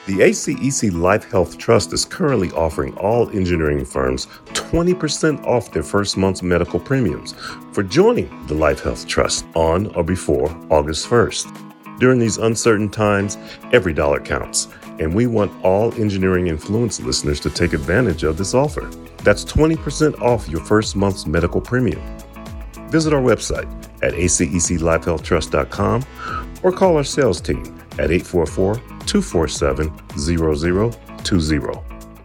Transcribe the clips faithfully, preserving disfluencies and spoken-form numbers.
The A C E C Life Health Trust is currently offering all engineering firms twenty percent off their first month's medical premiums for joining the Life Health Trust on or before August first. During these uncertain times, every dollar counts, and we want all Engineering Influence listeners to take advantage of this offer. That's twenty percent off your first month's medical premium. Visit our website at A C E C life health trust dot com or call our sales team at eight four four, two four seven, zero zero two zero.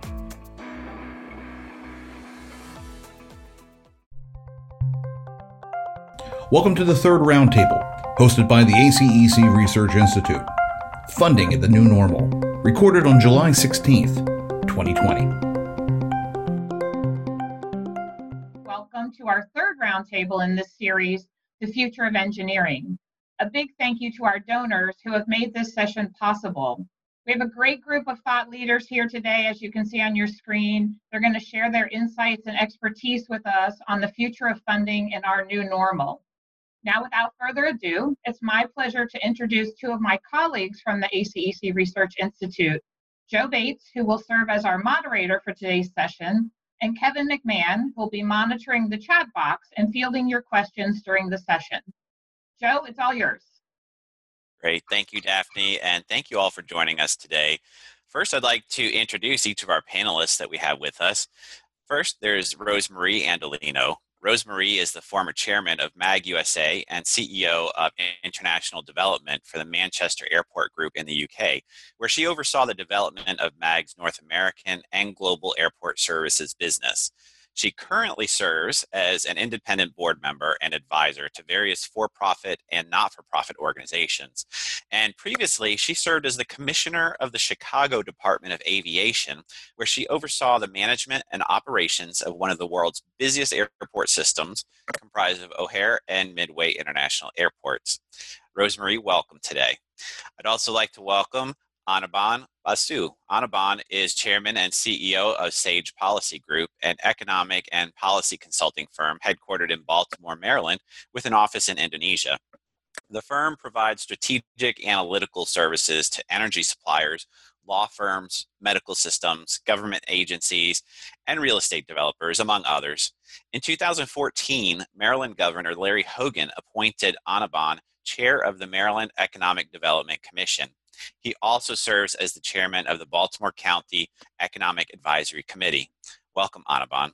Welcome to the Third Roundtable, hosted by the A C E C Research Institute. Funding at the New Normal, recorded on July sixteenth, twenty twenty. Welcome to our third roundtable in this series, The Future of Engineering. A big thank you to our donors who have made this session possible. We have a great group of thought leaders here today, as you can see on your screen. They're going to share their insights and expertise with us on the future of funding in our new normal. Now, without further ado, it's my pleasure to introduce two of my colleagues from the A C E C Research Institute, Joe Bates, who will serve as our moderator for today's session, and Kevin McMahon, who will be monitoring the chat box and fielding your questions during the session. Joe, it's all yours. Great. Thank you, Daphne, and thank you all for joining us today. First, I'd like to introduce each of our panelists that we have with us. First, there's Rosemarie Andolino. Rosemarie is the former chairman of MAG U S A and C E O of International Development for the Manchester Airport Group in the U K, where she oversaw the development of MAG's North American and global airport services business. She currently serves as an independent board member and advisor to various for-profit and not-for-profit organizations. And previously, she served as the commissioner of the Chicago Department of Aviation, where she oversaw the management and operations of one of the world's busiest airport systems, comprised of O'Hare and Midway International Airports. Rosemarie, welcome today. I'd also like to welcome Anirban Basu. Anirban is chairman and C E O of Sage Policy Group, an economic and policy consulting firm headquartered in Baltimore, Maryland, with an office in Indonesia. The firm provides strategic analytical services to energy suppliers, law firms, medical systems, government agencies, and real estate developers, among others. In two thousand fourteen, Maryland Governor Larry Hogan appointed Anirban chair of the Maryland Economic Development Commission. He also serves as the chairman of the Baltimore County Economic Advisory Committee. Welcome, Anirban.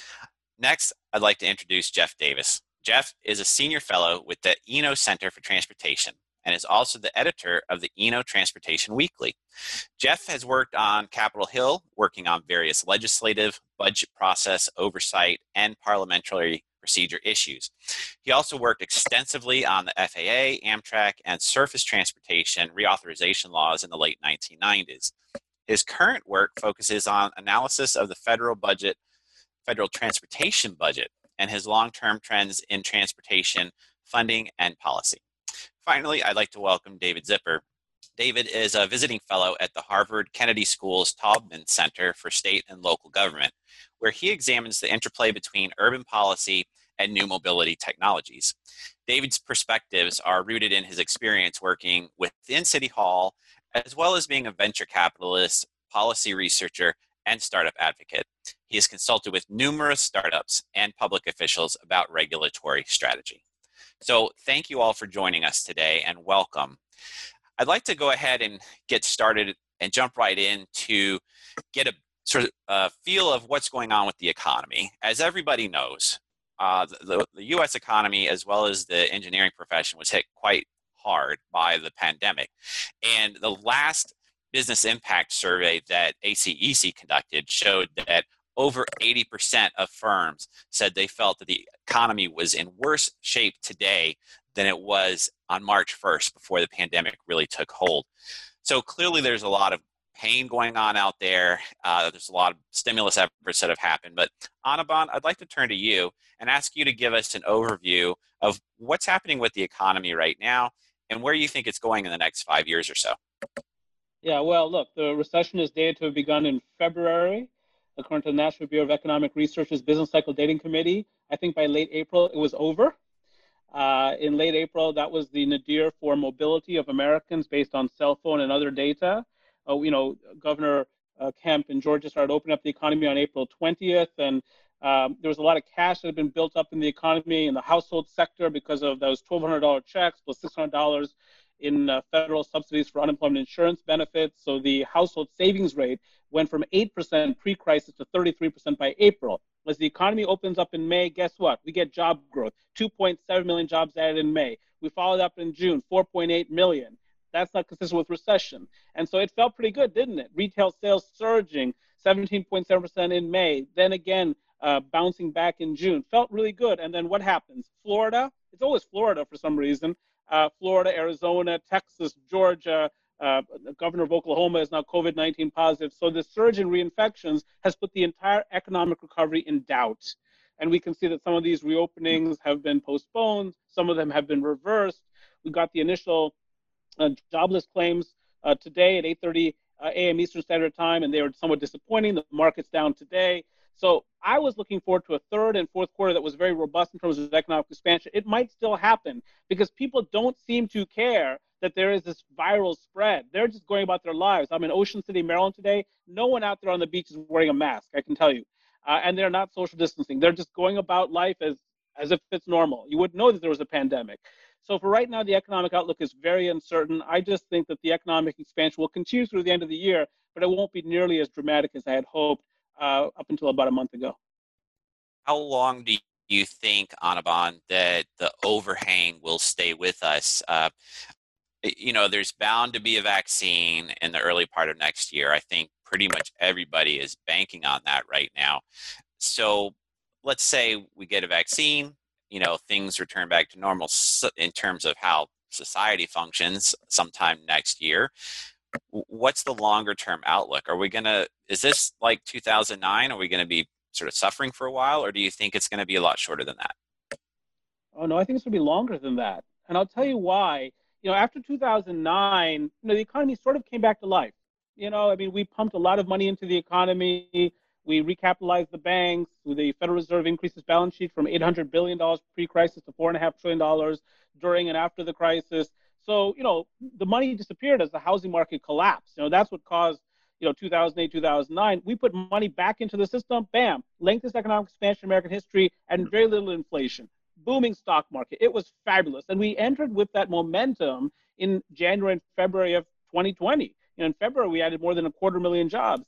Next, I'd like to introduce Jeff Davis. Jeff is a senior fellow with the Eno Center for Transportation and is also the editor of the Eno Transportation Weekly. Jeff has worked on Capitol Hill, working on various legislative, budget process, oversight, and parliamentary procedure issues. He also worked extensively on the F A A, Amtrak, and surface transportation reauthorization laws in the late nineteen nineties. His current work focuses on analysis of the federal budget, federal transportation budget, and his long-term trends in transportation, funding, and policy. Finally, I'd like to welcome David Zipper. David is a visiting fellow at the Harvard Kennedy School's Taubman Center for State and Local Government, where he examines the interplay between urban policy and new mobility technologies. David's perspectives are rooted in his experience working within City Hall, as well as being a venture capitalist, policy researcher, and startup advocate. He has consulted with numerous startups and public officials about regulatory strategy. So thank you all for joining us today, and welcome. I'd like to go ahead and get started and jump right in to get a sort of uh, feel of what's going on with the economy. As everybody knows, uh, the, the U S economy, as well as the engineering profession, was hit quite hard by the pandemic. And the last business impact survey that A C E C conducted showed that over eighty percent of firms said they felt that the economy was in worse shape today than it was on March first, before the pandemic really took hold. So clearly there's a lot of pain going on out there. Uh, there's a lot of stimulus efforts that have happened. But Anirban, I'd like to turn to you and ask you to give us an overview of what's happening with the economy right now and where you think it's going in the next five years or so. Yeah, well, look, the recession is dated to have begun in February, according to the National Bureau of Economic Research's Business Cycle Dating Committee. I think by late April, it was over. Uh, in late April, that was the nadir for mobility of Americans based on cell phone and other data. Uh, you know, Governor uh, Kemp in Georgia started opening up the economy on April twentieth, and um, there was a lot of cash that had been built up in the economy in the household sector because of those twelve hundred dollars checks plus six hundred dollars in uh, federal subsidies for unemployment insurance benefits. So the household savings rate went from eight percent pre-crisis to thirty-three percent by April. As the economy opens up in May, guess what? We get job growth, two point seven million jobs added in May. We followed up in June, four point eight million. That's not consistent with recession. And so it felt pretty good, didn't it? Retail sales surging, seventeen point seven percent in May. Then again, uh, bouncing back in June. Felt really good. And then what happens? Florida, it's always Florida for some reason. Uh, Florida, Arizona, Texas, Georgia, uh, the governor of Oklahoma is now COVID nineteen positive. So the surge in reinfections has put the entire economic recovery in doubt. And we can see that some of these reopenings have been postponed. Some of them have been reversed. We got the initial uh, jobless claims uh, today at eight thirty uh, a m Eastern Standard Time, and they were somewhat disappointing. The market's down today. So I was looking forward to a third and fourth quarter that was very robust in terms of economic expansion. It might still happen because people don't seem to care that there is this viral spread. They're just going about their lives. I'm in Ocean City, Maryland today. No one out there on the beach is wearing a mask, I can tell you. Uh, and they're not social distancing. They're just going about life as, as if it's normal. You wouldn't know that there was a pandemic. So for right now, the economic outlook is very uncertain. I just think that the economic expansion will continue through the end of the year, but it won't be nearly as dramatic as I had hoped uh, up until about a month ago. How long do you think, Anirban, that the overhang will stay with us? Uh, you know, there's bound to be a vaccine in the early part of next year. I think pretty much everybody is banking on that right now. So let's say we get a vaccine, you know, things return back to normal in terms of how society functions sometime next year. What's the longer term outlook? Are we going to, is this like two thousand nine? Are we going to be sort of suffering for a while, or do you think it's going to be a lot shorter than that? Oh, no, I think it's going to be longer than that. And I'll tell you why. You know, after two thousand nine, you know, the economy sort of came back to life. You know, I mean, we pumped a lot of money into the economy. We recapitalized the banks. The Federal Reserve increased its balance sheet from eight hundred billion dollars pre-crisis to four point five trillion dollars during and after the crisis. So, you know, the money disappeared as the housing market collapsed. You know, that's what caused, you know, two thousand eight, two thousand nine. We put money back into the system, bam, lengthiest economic expansion in American history and very little inflation. Booming stock market. It was fabulous. And we entered with that momentum in January and February of twenty twenty. You know, in February, we added more than a quarter million jobs.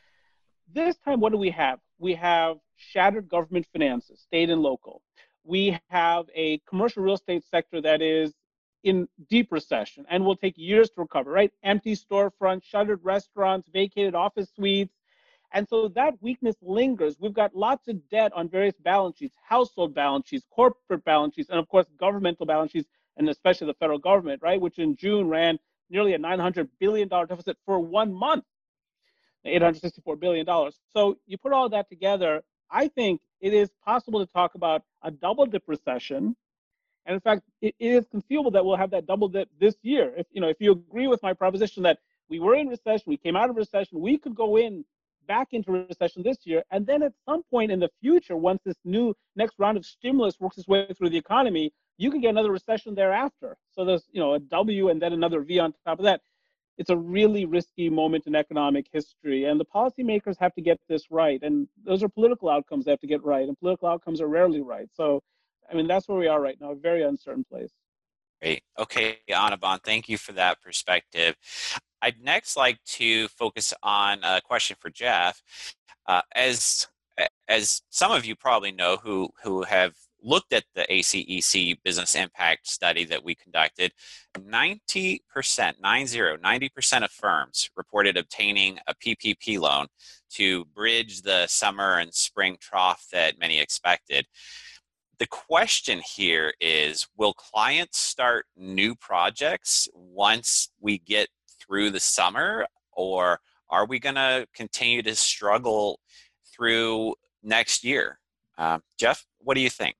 This time, what do we have? We have shattered government finances, state and local. We have a commercial real estate sector that is in deep recession and will take years to recover, right? Empty storefronts, shuttered restaurants, vacated office suites. And so that weakness lingers. We've got lots of debt on various balance sheets, household balance sheets, corporate balance sheets, and of course, governmental balance sheets, and especially the federal government, right? Which in June ran nearly a nine hundred billion dollars deficit for one month, eight hundred sixty-four billion dollars. So you put all that together, I think it is possible to talk about a double dip recession. And in fact, it is conceivable that we'll have that double dip this year. If, you know, if you agree with my proposition that we were in recession, we came out of recession, we could go in back into recession this year. And then at some point in the future, once this new next round of stimulus works its way through the economy, you can get another recession thereafter. So there's, you know, a W and then another V on top of that. It's a really risky moment in economic history. And the policymakers have to get this right. And those are political outcomes they have to get right. And political outcomes are rarely right. So, I mean, that's where we are right now, a very uncertain place. Great. Okay, Anirban, thank you for that perspective. I'd next like to focus on a question for Jeff. Uh, as as some of you probably know who, who have looked at the A C E C business impact study that we conducted, ninety percent, nine zero, ninety percent of firms reported obtaining a P P P loan to bridge the summer and spring trough that many expected. The question here is, will clients start new projects once we get through the summer, or are we going to continue to struggle through next year? Uh, Jeff, what do you think?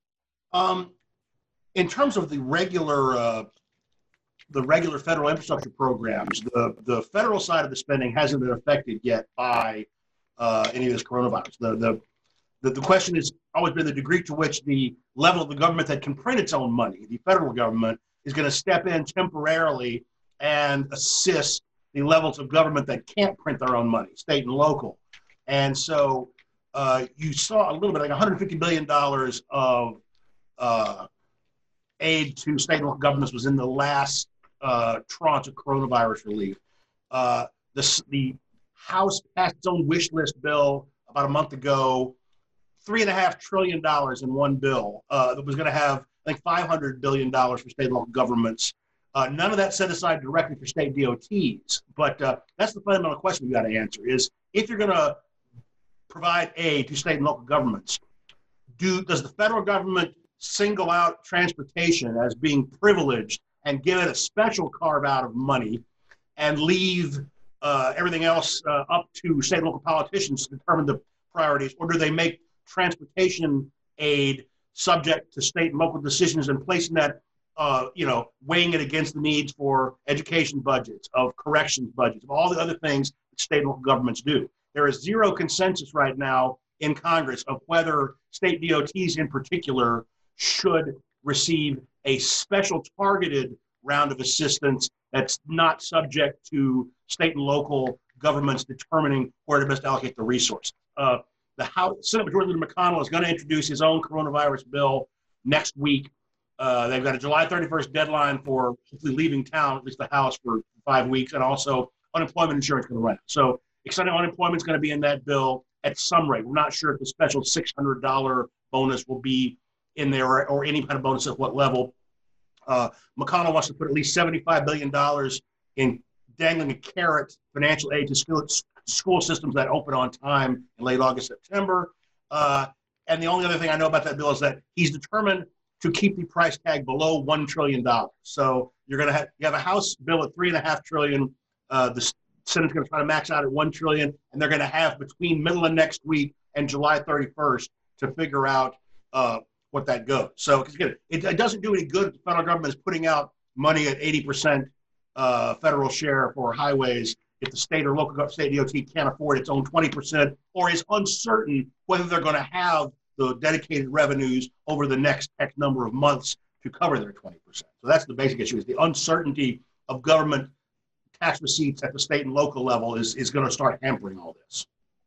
Um, in terms of the regular, uh, the regular federal infrastructure programs, the the federal side of the spending hasn't been affected yet by uh, any of this coronavirus. The, the the the question has always been the degree to which the level of the government that can print its own money, the federal government, is going to step in temporarily and assist the levels of government that can't print their own money, state and local. And so uh, you saw a little bit, like one hundred fifty billion dollars of uh, aid to state and local governments was in the last uh, tranche of coronavirus relief. Uh, the, the House passed its own wish list bill about a month ago, three and a half trillion dollars in one bill uh, that was going to have, I think, five hundred billion dollars for state and local governments. Uh, none of that set aside directly for state D O Ts. But uh, that's the fundamental question we got to answer is, if you're going to provide aid to state and local governments, do does the federal government single out transportation as being privileged and give it a special carve out of money and leave uh, everything else uh, up to state and local politicians to determine the priorities? Or do they make transportation aid subject to state and local decisions and placing that, uh, you know, weighing it against the needs for education budgets, of corrections budgets, of all the other things that state and local governments do? There is zero consensus right now in Congress of whether state D O Ts in particular should receive a special targeted round of assistance that's not subject to state and local governments determining where to best allocate the resource. Uh, the House, Senate Majority Leader McConnell is going to introduce his own coronavirus bill next week. Uh, they've got a July thirty-first deadline for hopefully leaving town, at least the House, for five weeks, and also unemployment insurance going to run. So extended unemployment is going to be in that bill at some rate. We're not sure if the special six hundred dollars bonus will be in there, or, or any kind of bonus at what level. Uh, McConnell wants to put at least seventy-five billion dollars in dangling a carrot financial aid to school, school systems that open on time in late August, September. Uh, and the only other thing I know about that bill is that he's determined to keep the price tag below one trillion dollars. So you're going to have, you have a House bill at three and a half trillion. Uh, the Senate's going to try to max out at one trillion, and they're going to have between middle of next week and July thirty-first to figure out uh, what that goes. So again, it, it doesn't do any good if the federal government is putting out money at eighty percent uh, federal share for highways if the state or local state D O T can't afford its own twenty percent, or is uncertain whether they're going to have the dedicated revenues over the next X number of months to cover their twenty percent. So that's the basic issue, is the uncertainty of government tax receipts at the state and local level is, is going to start hampering all this.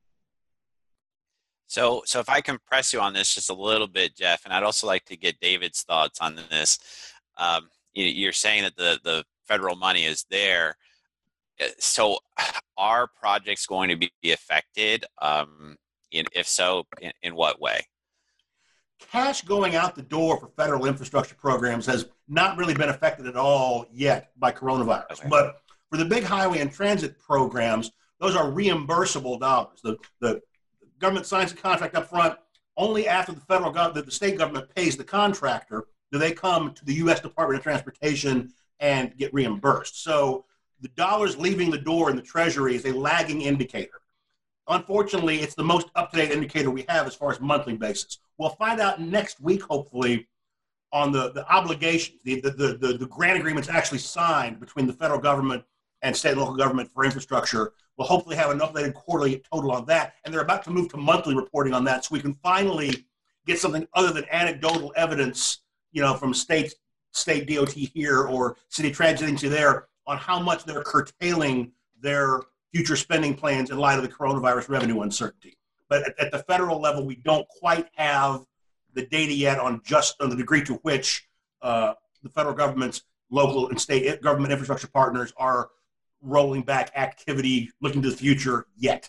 So, so if I can press you on this just a little bit, Jeff, and I'd also like to get David's thoughts on this. Um, you, you're saying that the, the federal money is there. So are projects going to be affected? Um, in, if so, in, in what way? Cash going out the door for federal infrastructure programs has not really been affected at all yet by coronavirus. Okay. But for the big highway and transit programs, those are reimbursable dollars. The, the government signs a contract up front. Only after the federal government, the state government pays the contractor, do they come to the U S Department of Transportation and get reimbursed. So the dollars leaving the door in the Treasury is a lagging indicator. Unfortunately, it's the most up-to-date indicator we have as far as monthly basis. We'll find out next week, hopefully, on the, the obligations, the, the, the, the, the grant agreements actually signed between the federal government and state and local government for infrastructure. We'll hopefully have an updated quarterly total on that. And they're about to move to monthly reporting on that, so we can finally get something other than anecdotal evidence, you know, from state, state D O T here or city transit agency there on how much they're curtailing their future spending plans in light of the coronavirus revenue uncertainty. But at, at the federal level, we don't quite have the data yet on just on the degree to which uh, the federal government's local and state government infrastructure partners are rolling back activity, looking to the future yet.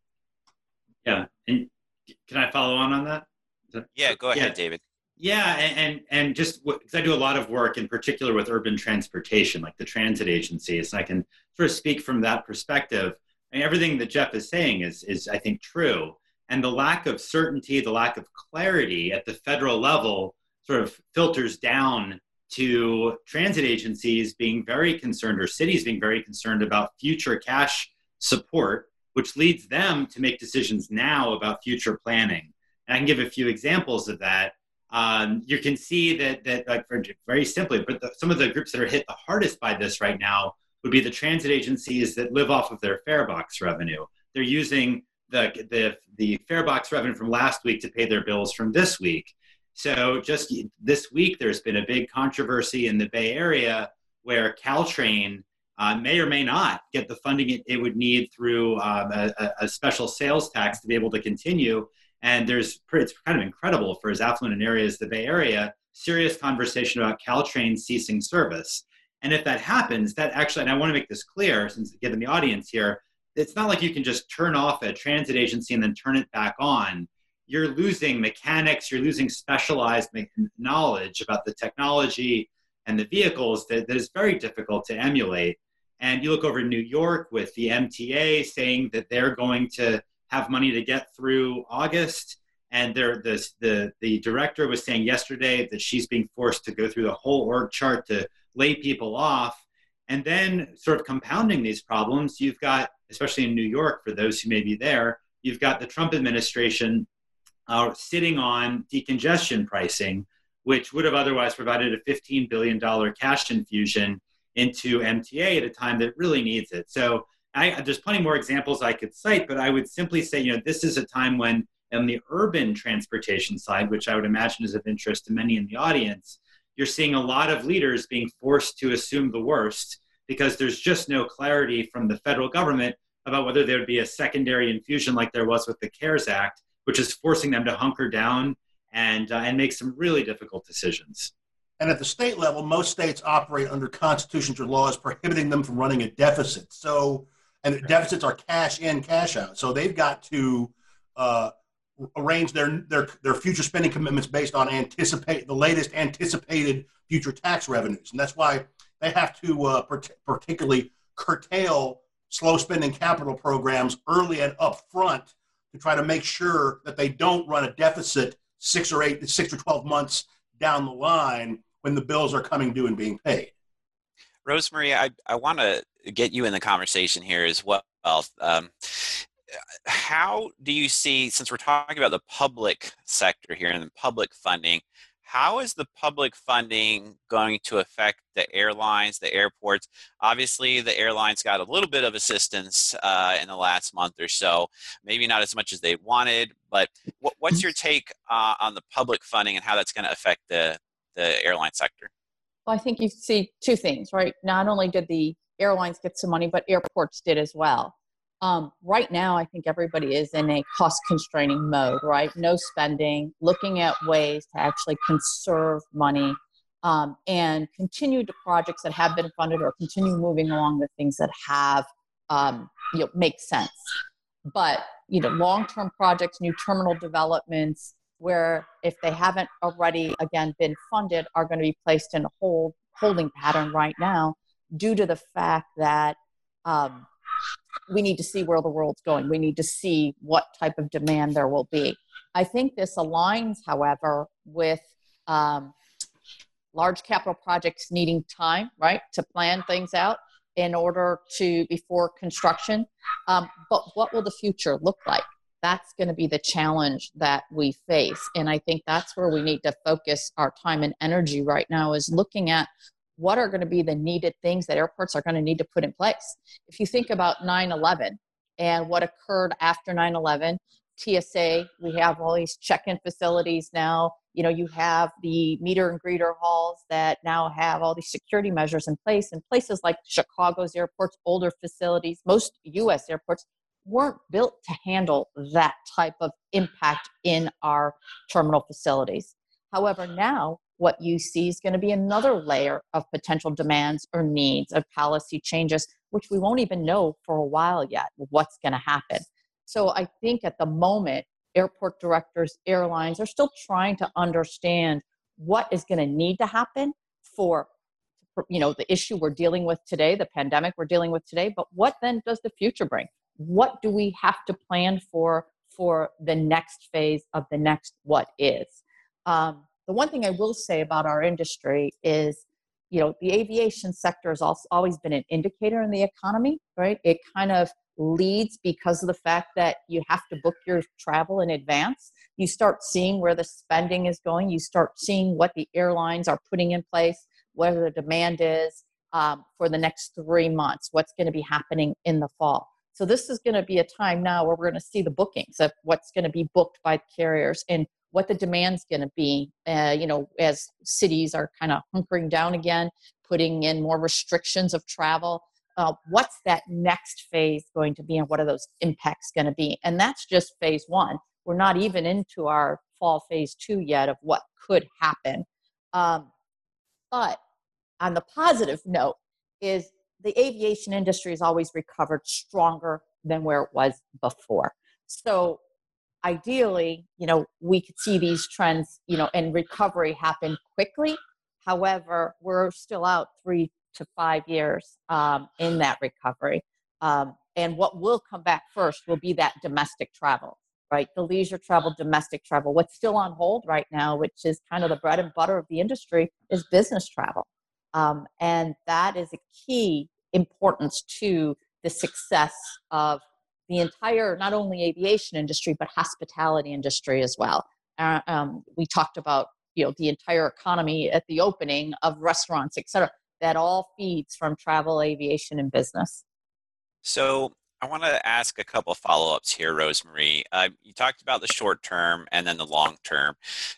Yeah, and can I follow on on that? that yeah, go ahead, yeah. David. Yeah, and, and, and just because I do a lot of work in particular with urban transportation, like the transit agencies, and I can sort of speak from that perspective. I mean, everything that Jeff is saying is, is, I think, true. And the lack of certainty, the lack of clarity at the federal level sort of filters down to transit agencies being very concerned, or cities being very concerned about future cash support, which leads them to make decisions now about future planning. And I can give a few examples of that. Um, you can see that, that like for, very simply, but the, some of the groups that are hit the hardest by this right now would be the transit agencies that live off of their fare box revenue. They're using the, the, the fare box revenue from last week to pay their bills from this week. So just this week, there's been a big controversy in the Bay Area where Caltrain uh, may or may not get the funding it, it would need through um, a, a special sales tax to be able to continue. And there's, it's kind of incredible for as affluent an area as the Bay Area, serious conversation about Caltrain ceasing service. And if that happens, that actually, and I want to make this clear, since given the audience here, it's not like you can just turn off a transit agency and then turn it back on. You're losing mechanics, you're losing specialized knowledge about the technology and the vehicles that, that is very difficult to emulate. And you look over in New York with the M T A saying that they're going to have money to get through August. And they're, the, the, the director was saying yesterday that she's being forced to go through the whole org chart to lay people off. And then sort of compounding these problems, you've got, especially in New York, for those who may be there, you've got the Trump administration uh, sitting on decongestion pricing, which would have otherwise provided a fifteen billion dollars cash infusion into M T A at a time that really needs it. So I, there's plenty more examples I could cite, but I would simply say, you know, this is a time when on the urban transportation side, which I would imagine is of interest to many in the audience, you're seeing a lot of leaders being forced to assume the worst because there's just no clarity from the federal government about whether there would be a secondary infusion like there was with the CARES Act, which is forcing them to hunker down and uh, and make some really difficult decisions. And at the state level, most states operate under constitutions or laws prohibiting them from running a deficit. So, and right. deficits are cash in, cash out. So they've got to uh, arrange their, their their future spending commitments based on anticipate the latest anticipated future tax revenues. And that's why they have to uh, part- particularly curtail slow spending capital programs early and upfront to try to make sure that they don't run a deficit six or eight, six or twelve months down the line when the bills are coming due and being paid. Rosemarie, I, I want to get you in the conversation here as well. Um, how do you see, since we're talking about the public sector here and the public funding, how is the public funding going to affect the airlines, the airports? Obviously, the airlines got a little bit of assistance uh, in the last month or so, maybe not as much as they wanted, but what, what's your take uh, on the public funding and how that's going to affect the, the airline sector? Well, I think you see two things, right? Not only did the airlines get some money, but airports did as well. Um, right now, I think everybody is in a cost-constraining mode, right? No spending, looking at ways to actually conserve money um, and continue to projects that have been funded or continue moving along with things that have, um, you know, make sense. But, you know, long-term projects, new terminal developments, where if they haven't already, again, been funded, are going to be placed in a hold, holding pattern right now due to the fact that um, we need to see where the world's going. We need to see what type of demand there will be. I think this aligns, however, with um, large capital projects needing time, right, to plan things out in order to, before construction. Um, but what will the future look like? That's going to be the challenge that we face. And I think that's where we need to focus our time and energy right now, is looking at what are going to be the needed things that airports are going to need to put in place. If you think about nine eleven and what occurred after nine eleven, T S A, we have all these check-in facilities now. You know, you have the meter and greeter halls that now have all these security measures in place. And places like Chicago's airports, older facilities, most U S airports weren't built to handle that type of impact in our terminal facilities. However, now what you see is going to be another layer of potential demands or needs of policy changes, which we won't even know for a while yet what's going to happen. So I think at the moment, airport directors, airlines are still trying to understand what is going to need to happen for, for, you know, the issue we're dealing with today, the pandemic we're dealing with today, but what then does the future bring? What do we have to plan for for the next phase of the next what is? Um, the one thing I will say about our industry is, you know, the aviation sector has also always been an indicator in the economy, right? It kind of leads because of the fact that you have to book your travel in advance. You start seeing where the spending is going. You start seeing what the airlines are putting in place, whether the demand is um, for the next three months, what's going to be happening in the fall. So this is going to be a time now where we're going to see the bookings of what's going to be booked by the carriers and what the demand's going to be, uh, you know, as cities are kind of hunkering down again, putting in more restrictions of travel. uh, what's that next phase going to be and what are those impacts going to be? And that's just phase one. We're not even into our fall phase two yet of what could happen. Um, but on the positive note is the aviation industry has always recovered stronger than where it was before. So ideally, you know, we could see these trends, you know, and recovery happen quickly. However, we're still out three to five years um, in that recovery. Um, and what will come back first will be that domestic travel, right? The leisure travel, domestic travel. What's still on hold right now, which is kind of the bread and butter of the industry, is business travel. Um, and that is a key importance to the success of the entire, not only aviation industry, but hospitality industry as well. Uh, um, we talked about, you know, the entire economy at the opening of restaurants, et cetera. That all feeds from travel, aviation, and business. So I want to ask a couple of follow-ups here, Rosemarie. Uh, you talked about the short term and then the long term.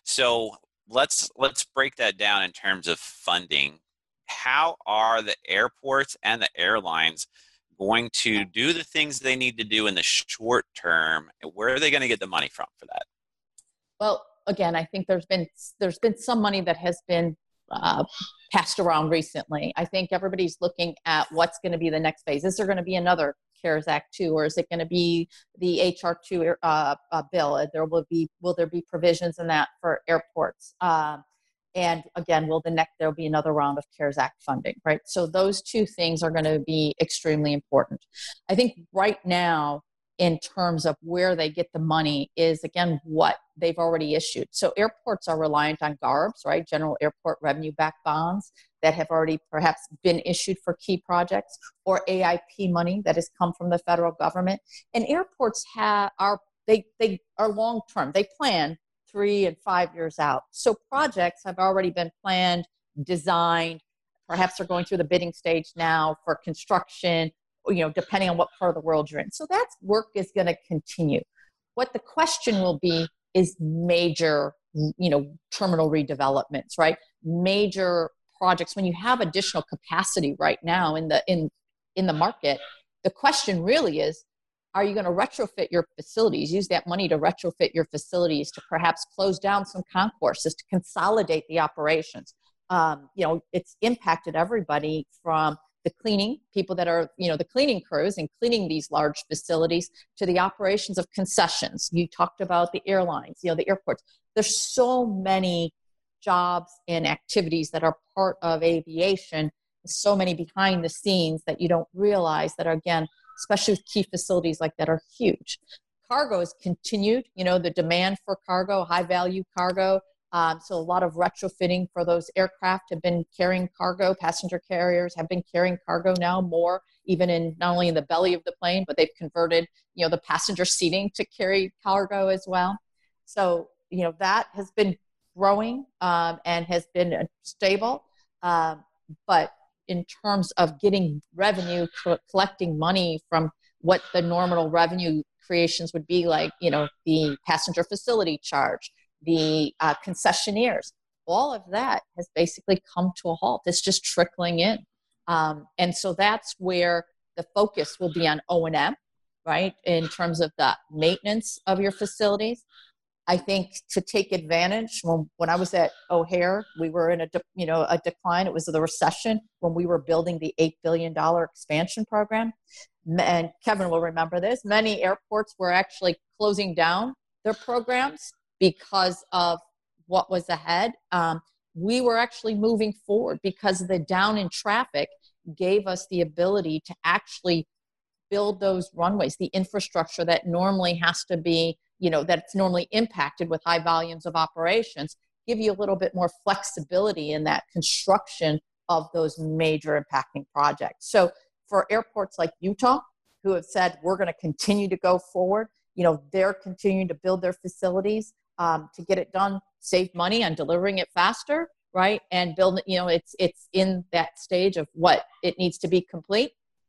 So let's let's break that down in terms of funding. How are the airports and the airlines going to do the things they need to do in the short term? Where are they going to get the money from for that? Well, again, I think there's been there's been some money that has been uh, passed around recently. I think everybody's looking at what's going to be the next phase. Is there going to be another CARES Act two, or is it going to be the H R two uh, uh, bill? There will be will there be provisions in that for airports? Um, and again, will the next there will be another round of CARES Act funding, right? So those two things are going to be extremely important. I think right now, in terms of where they get the money, is again what they've already issued. So airports are reliant on G A R Bs, right? General Airport Revenue Backed Bonds that have already perhaps been issued for key projects, or A I P money that has come from the federal government. And airports have are they they are long term. They plan three and five years out. So projects have already been planned, designed. Perhaps they're going through the bidding stage now for construction, you know, depending on what part of the world you're in. So that work is going to continue. What the question will be is major, you know, terminal redevelopments, right? Major projects. When you have additional capacity right now in the in in the market, the question really is, are you going to retrofit your facilities, use that money to retrofit your facilities to perhaps close down some concourses, to consolidate the operations? Um, you know, it's impacted everybody from the cleaning, people that are, you know, the cleaning crews and cleaning these large facilities, to the operations of concessions. You talked about the airlines, you know, the airports. There's so many jobs and activities that are part of aviation, so many behind the scenes that you don't realize that are, again, especially with key facilities like that, are huge. Cargo has continued, you know, the demand for cargo, high value cargo. Um, so a lot of retrofitting for those aircraft have been carrying cargo. Passenger carriers have been carrying cargo now more, even in not only in the belly of the plane, but they've converted, you know, the passenger seating to carry cargo as well. So, you know, that has been growing um, and has been uh, stable. Um, but in terms of getting revenue, co- collecting money from what the normal revenue creations would be, like, you know, the passenger facility charge, the uh, concessionaires, all of that has basically come to a halt. It's just trickling in. Um, and so that's where the focus will be on O and M, right? In terms of the maintenance of your facilities. I think to take advantage, when, when I was at O'Hare, we were in a, de- you know, a decline. It was the recession when we were building the eight billion dollars expansion program. And Kevin will remember this. Many airports were actually closing down their programs because of what was ahead. Um, we were actually moving forward because the down in traffic gave us the ability to actually build those runways, the infrastructure that normally has to be, you know, that's normally impacted with high volumes of operations, give you a little bit more flexibility in that construction of those major impacting projects. So for airports like Utah, who have said, we're going to continue to go forward, you know, they're continuing to build their facilities um, to get it done, save money on delivering it faster, right? And build, you know, it's it's in that stage of what it needs to be complete.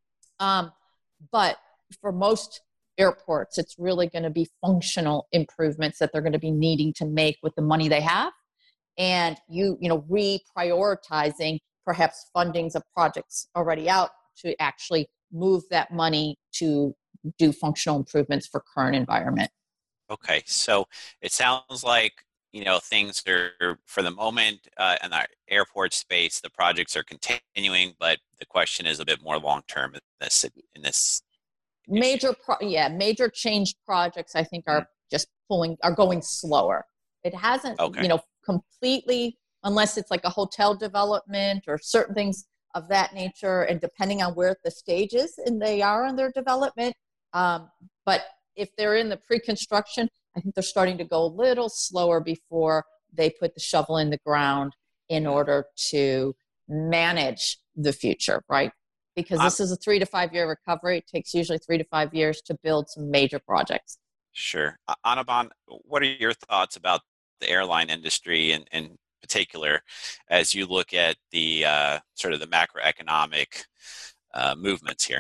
Um, but for most airports, it's really going to be functional improvements that they're going to be needing to make with the money they have, and you, you know, reprioritizing perhaps fundings of projects already out to actually move that money to do functional improvements for current environment. Okay, so it sounds like, you know, things are, for the moment, uh, in the airport space, the projects are continuing, but the question is a bit more long-term in this, in this Major, pro- yeah, major change projects, I think, are just pulling, are going slower. It hasn't, Okay. you know, completely, unless it's like a hotel development or certain things of that nature, and depending on where the stage is and they are in their development. Um, but if they're in the pre-construction, I think they're starting to go a little slower before they put the shovel in the ground in order to manage the future, right? Because this is a three to five year recovery. It takes usually three to five years to build some major projects. Sure. Uh, Anirban, what are your thoughts about the airline industry in, in particular as you look at the uh, sort of the macroeconomic uh, movements here?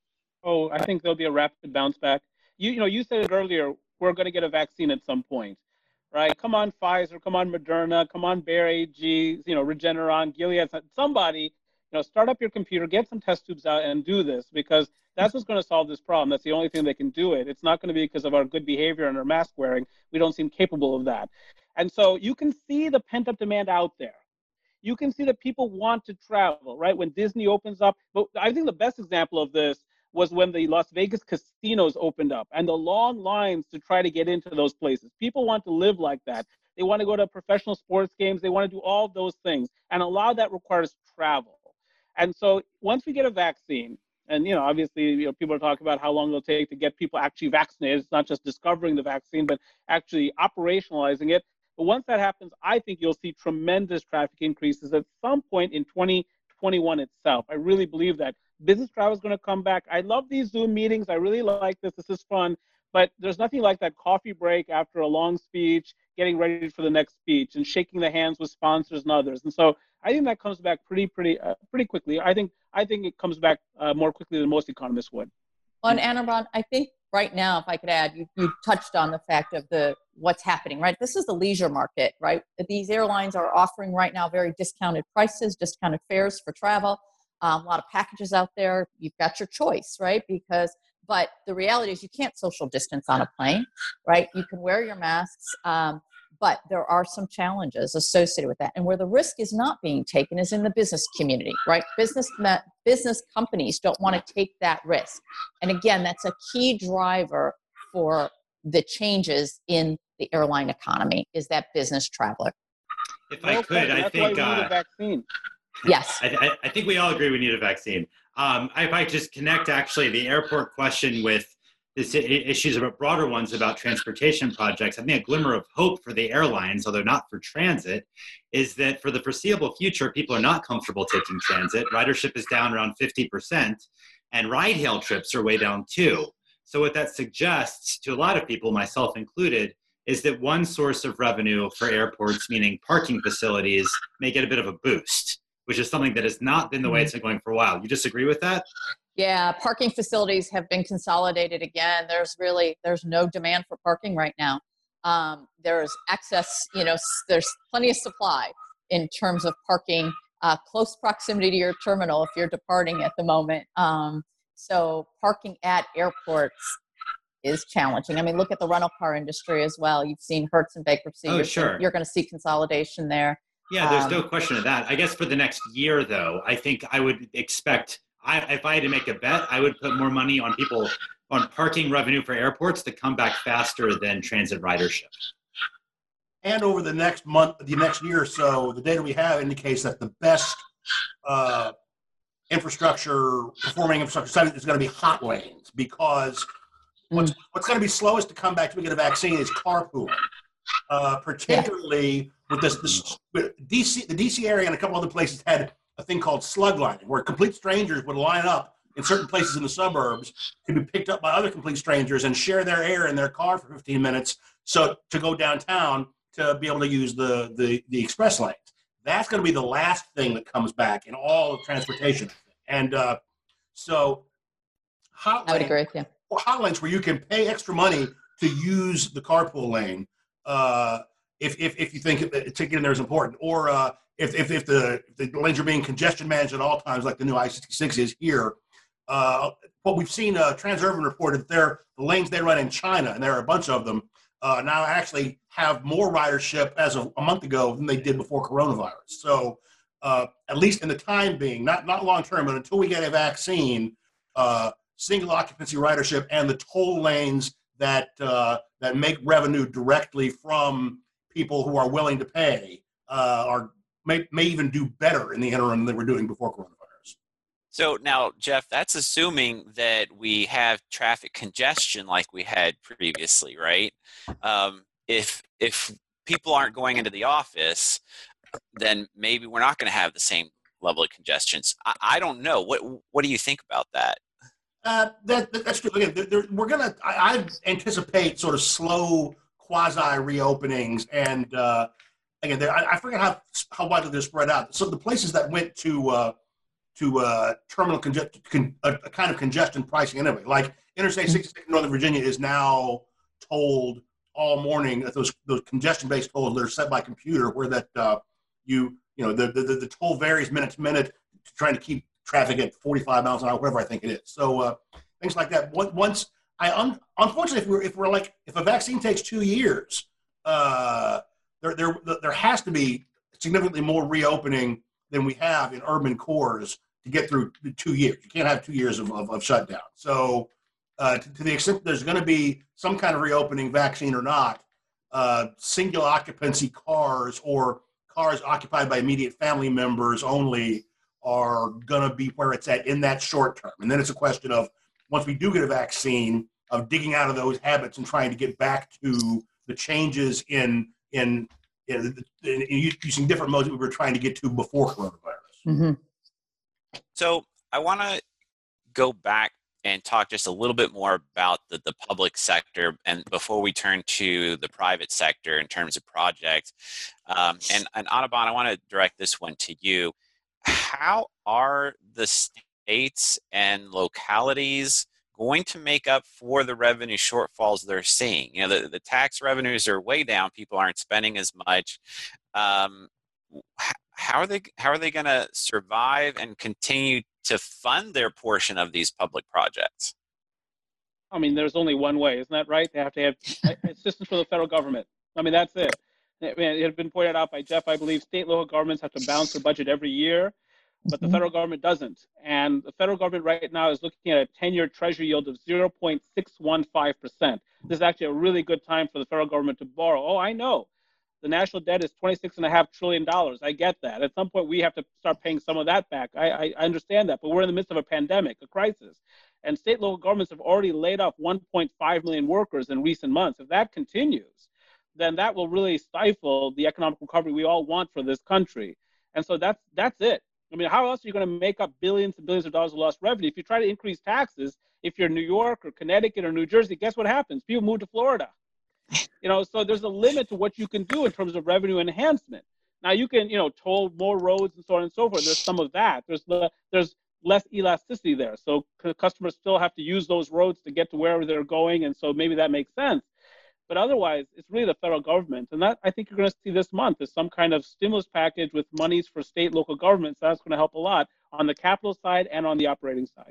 Oh, I think there'll be a rapid bounce back. You, you know, you said it earlier, we're going to get a vaccine at some point, right? Come on, Pfizer, come on, Moderna, come on, Bayer A G, you know, Regeneron, Gilead, somebody. You know, start up your computer, get some test tubes out and do this, because that's what's going to solve this problem. That's the only thing that can do it. It's not going to be because of our good behavior and our mask wearing. We don't seem capable of that. And so you can see the pent-up demand out there. You can see that people want to travel, right? When Disney opens up, but I think the best example of this was when the Las Vegas casinos opened up and the long lines to try to get into those places. People want to live like that. They want to go to professional sports games. They want to do all those things. And a lot of that requires travel. And so once we get a vaccine, and, you know, obviously, you know, people are talking about how long it'll take to get people actually vaccinated. It's not just discovering the vaccine, but actually operationalizing it. But once that happens, I think you'll see tremendous traffic increases at some point in twenty twenty-one itself. I really believe that. Business travel is going to come back. I love these Zoom meetings. I really like this. This is fun. But there's nothing like that coffee break after a long speech, getting ready for the next speech, and shaking the hands with sponsors and others. And so I think that comes back pretty, pretty, uh, pretty quickly. I think, I think it comes back uh, more quickly than most economists would. On Anirban, I think right now, if I could add, you, you touched on the fact of the what's happening, right? This is the leisure market, right? These airlines are offering right now very discounted prices, discounted fares for travel. Um, a lot of packages out there. You've got your choice, right? Because, but the reality is you can't social distance on a plane, right? You can wear your masks, um, but there are some challenges associated with that. And where the risk is not being taken is in the business community, right? Business business companies don't want to take that risk. And again, that's a key driver for the changes in the airline economy, is that business traveler. If I could, I that's think... why we need uh, a vaccine. Yes. I, I, I think we all agree we need a vaccine. Um, if I just connect actually the airport question with this issues about broader ones about transportation projects, I think a glimmer of hope for the airlines, although not for transit, is that for the foreseeable future, people are not comfortable taking transit. Ridership is down around fifty percent, and ride-hail trips are way down too. So what that suggests to a lot of people, myself included, is that one source of revenue for airports, meaning parking facilities, may get a bit of a boost, which is something that has not been the way it's been going for a while. You disagree with that? Yeah, parking facilities have been consolidated again. There's really, there's no demand for parking right now. Um, there's excess, you know, s- there's plenty of supply in terms of parking, uh, close proximity to your terminal if you're departing at the moment. Um, so parking at airports is challenging. I mean, look at the rental car industry as well. You've seen Hertz and bankruptcy. Oh, you're sure. Seeing, you're going to see consolidation there. Yeah, there's Um, no question of that. I guess for the next year, though, I think I would expect, I, if I had to make a bet, I would put more money on people, on parking revenue for airports to come back faster than transit ridership. And over the next month, the next year or so, the data we have indicates that the best uh, infrastructure, performing infrastructure is going to be hot lanes, because what's, what's going to be slowest to come back to get a vaccine is carpooling. Uh, particularly with this, this D C, the D C area and a couple other places had a thing called slug lining, where complete strangers would line up in certain places in the suburbs to be picked up by other complete strangers and share their air in their car for fifteen minutes, so to go downtown to be able to use the the, the express lanes. That's going to be the last thing that comes back in all of transportation. And uh, so hot I would lanes, agree with you. hot lanes where you can pay extra money to use the carpool lane. Uh, if, if if you think to get in there is important, or uh, if, if if the if the lanes are being congestion managed at all times, like the new I sixty-six is here, Uh, what we've seen, uh, Transurban reported there, the lanes they run in China, and there are a bunch of them, uh, now actually have more ridership as of a month ago than they did before coronavirus. So uh, at least in the time being, not, not long term, but until we get a vaccine, uh, single occupancy ridership and the toll lanes that uh, that make revenue directly from people who are willing to pay uh, are may, may even do better in the interim than they were doing before coronavirus. So now, Jeff, that's assuming that we have traffic congestion like we had previously, right? Um, if if people aren't going into the office, then maybe we're not going to have the same level of congestions. I, I don't know. What what do you think about that? Uh, that, that that's true. Again, there, there, we're gonna. I, I anticipate sort of slow quasi reopenings, and uh, again, there, I, I forget how how widely they're spread out. So the places that went to uh, to uh, terminal conge- con- a, a kind of congestion pricing anyway, like Interstate sixty-six in Northern Virginia is now tolled all morning at those those congestion based tolls that are set by computer, where that uh, you you know the, the the toll varies minute to minute, trying to keep traffic at forty-five miles an hour, whatever I think it is. So uh, things like that. Once I un- unfortunately, if we're if we're like if a vaccine takes two years, uh, there there there has to be significantly more reopening than we have in urban cores to get through two years. You can't have two years of of, of shutdown. So uh, to, to the extent there's going to be some kind of reopening, vaccine or not, uh, single occupancy cars or cars occupied by immediate family members only are going to be where it's at in that short term. And then it's a question of, once we do get a vaccine, of digging out of those habits and trying to get back to the changes in in, in, in, in using different modes that we were trying to get to before coronavirus. Mm-hmm. So I want to go back and talk just a little bit more about the, the public sector, and before we turn to the private sector in terms of projects. Um, and, and Anirban, I want to direct this one to you. How are the states and localities going to make up for the revenue shortfalls they're seeing? You know, the, the tax revenues are way down. People aren't spending as much. Um, how are they, how are they going to survive and continue to fund their portion of these public projects? I mean, there's only one way, isn't that right? They have to have assistance from the federal government. I mean, that's it. I mean, it had been pointed out by Jeff, I believe state and local governments have to balance their budget every year, but the federal government doesn't. And the federal government right now is looking at a ten-year treasury yield of zero point six one five percent. This is actually a really good time for the federal government to borrow. Oh, I know. The national debt is twenty-six point five trillion dollars. I get that. At some point, we have to start paying some of that back. I, I understand that. But we're in the midst of a pandemic, a crisis. And state and local governments have already laid off one point five million workers in recent months. If that continues, then that will really stifle the economic recovery we all want for this country. And so that's that's it. I mean, how else are you going to make up billions and billions of dollars of lost revenue? If you try to increase taxes, if you're New York or Connecticut or New Jersey, guess what happens? People move to Florida. You know, so there's a limit to what you can do in terms of revenue enhancement. Now you can, you know, toll more roads and so on and so forth. There's some of that. There's the, there's less elasticity there. So customers still have to use those roads to get to wherever they're going. And so maybe that makes sense. But otherwise, it's really the federal government. And that I think you're going to see this month is some kind of stimulus package with monies for state and local governments. That's going to help a lot on the capital side and on the operating side.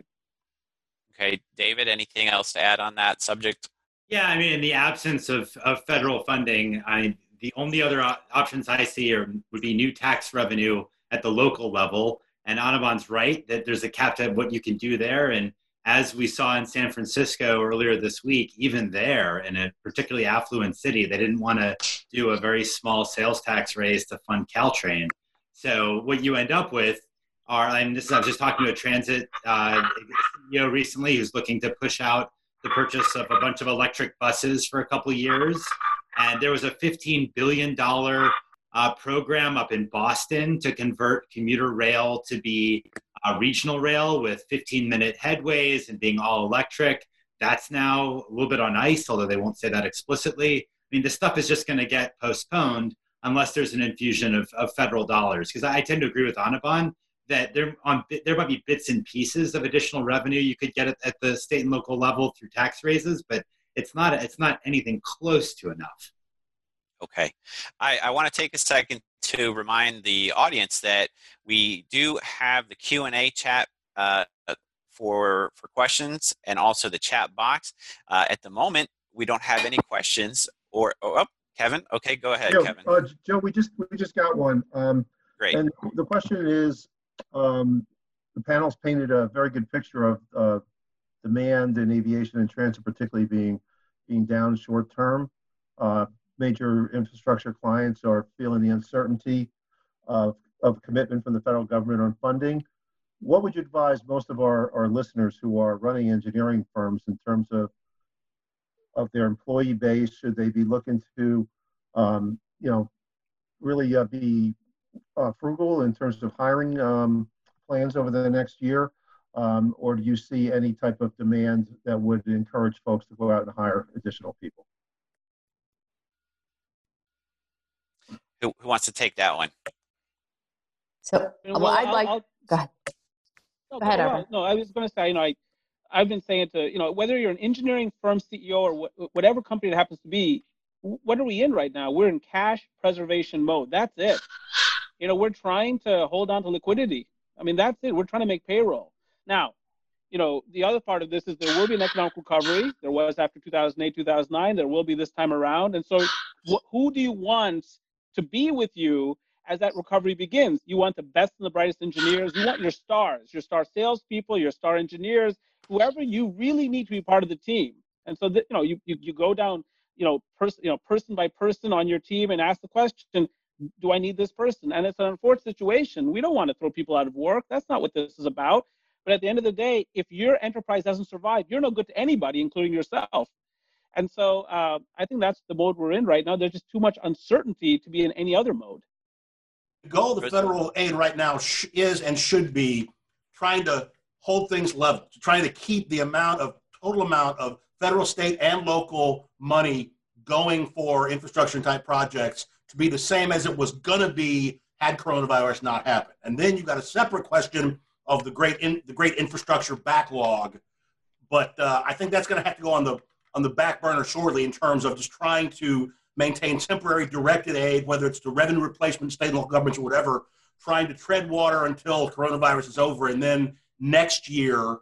Okay, David, anything else to add on that subject? Yeah, I mean, in the absence of, of federal funding, I the only other op- options I see are would be new tax revenue at the local level. And Anirban's right that there's a cap to what you can do there. And as we saw in San Francisco earlier this week, even there, in a particularly affluent city, they didn't want to do a very small sales tax raise to fund Caltrain. So what you end up with are, I mean, this is, I was just talking to a transit uh, C E O recently who's looking to push out the purchase of a bunch of electric buses for a couple of years. And there was a fifteen billion dollars uh, program up in Boston to convert commuter rail to be uh, regional rail with fifteen minute headways and being all electric. That's now a little bit on ice, although they won't say that explicitly. I mean, this stuff is just going to get postponed unless there's an infusion of, of federal dollars. Because I tend to agree with Anirban that there on there might be bits and pieces of additional revenue you could get at, at the state and local level through tax raises, but it's not it's not anything close to enough. Okay. I, I want to take a second to remind the audience that we do have the Q and A chat uh, for for questions and also the chat box. Uh, at the moment, we don't have any questions. Or oh, oh Kevin, okay, go ahead, Joe, Kevin. Uh, Joe, we just we just got one. Um, Great. And the question is, um, the panel's painted a very good picture of uh, demand in aviation and transit, particularly being being down short term. Uh, major infrastructure clients are feeling the uncertainty of, of commitment from the federal government on funding. What would you advise most of our, our listeners who are running engineering firms in terms of of their employee base? Should they be looking to, um, you know, really uh, be uh, frugal in terms of hiring um, plans over the next year? Um, or do you see any type of demand that would encourage folks to go out and hire additional people? Who, who wants to take that one? So, well, well I'd I'll, like, I'll, go ahead. No, go ahead, well, Evan. no, I was going to say, you know, I, I've been saying to, you know, whether you're an engineering firm C E O or wh- whatever company it happens to be, what are we in right now? We're in cash preservation mode. That's it. You know, we're trying to hold on to liquidity. I mean, that's it. We're trying to make payroll. Now, you know, the other part of this is there will be an economic recovery. There was after two thousand eight, two thousand nine. There will be this time around. And so wh- who do you want to be with you as that recovery begins? You want the best and the brightest engineers. You want your stars, your star salespeople, your star engineers, whoever you really need to be part of the team. And so, that, you know, you, you, you go down, you know, person, you know, person by person on your team and ask the question, do I need this person? And it's an unfortunate situation. We don't want to throw people out of work. That's not what this is about. But at the end of the day, if your enterprise doesn't survive, you're no good to anybody, including yourself. And so uh, I think that's the mode we're in right now. There's just too much uncertainty to be in any other mode. The goal of the federal aid right now sh- is and should be trying to hold things level, trying to keep the amount of total amount of federal, state, and local money going for infrastructure type projects to be the same as it was going to be had coronavirus not happened. And then you've got a separate question of the great in, the great infrastructure backlog, but uh, I think that's going to have to go on the on the back burner shortly in terms of just trying to maintain temporary directed aid, whether it's the revenue replacement, state and local governments or whatever, trying to tread water until coronavirus is over, and then next year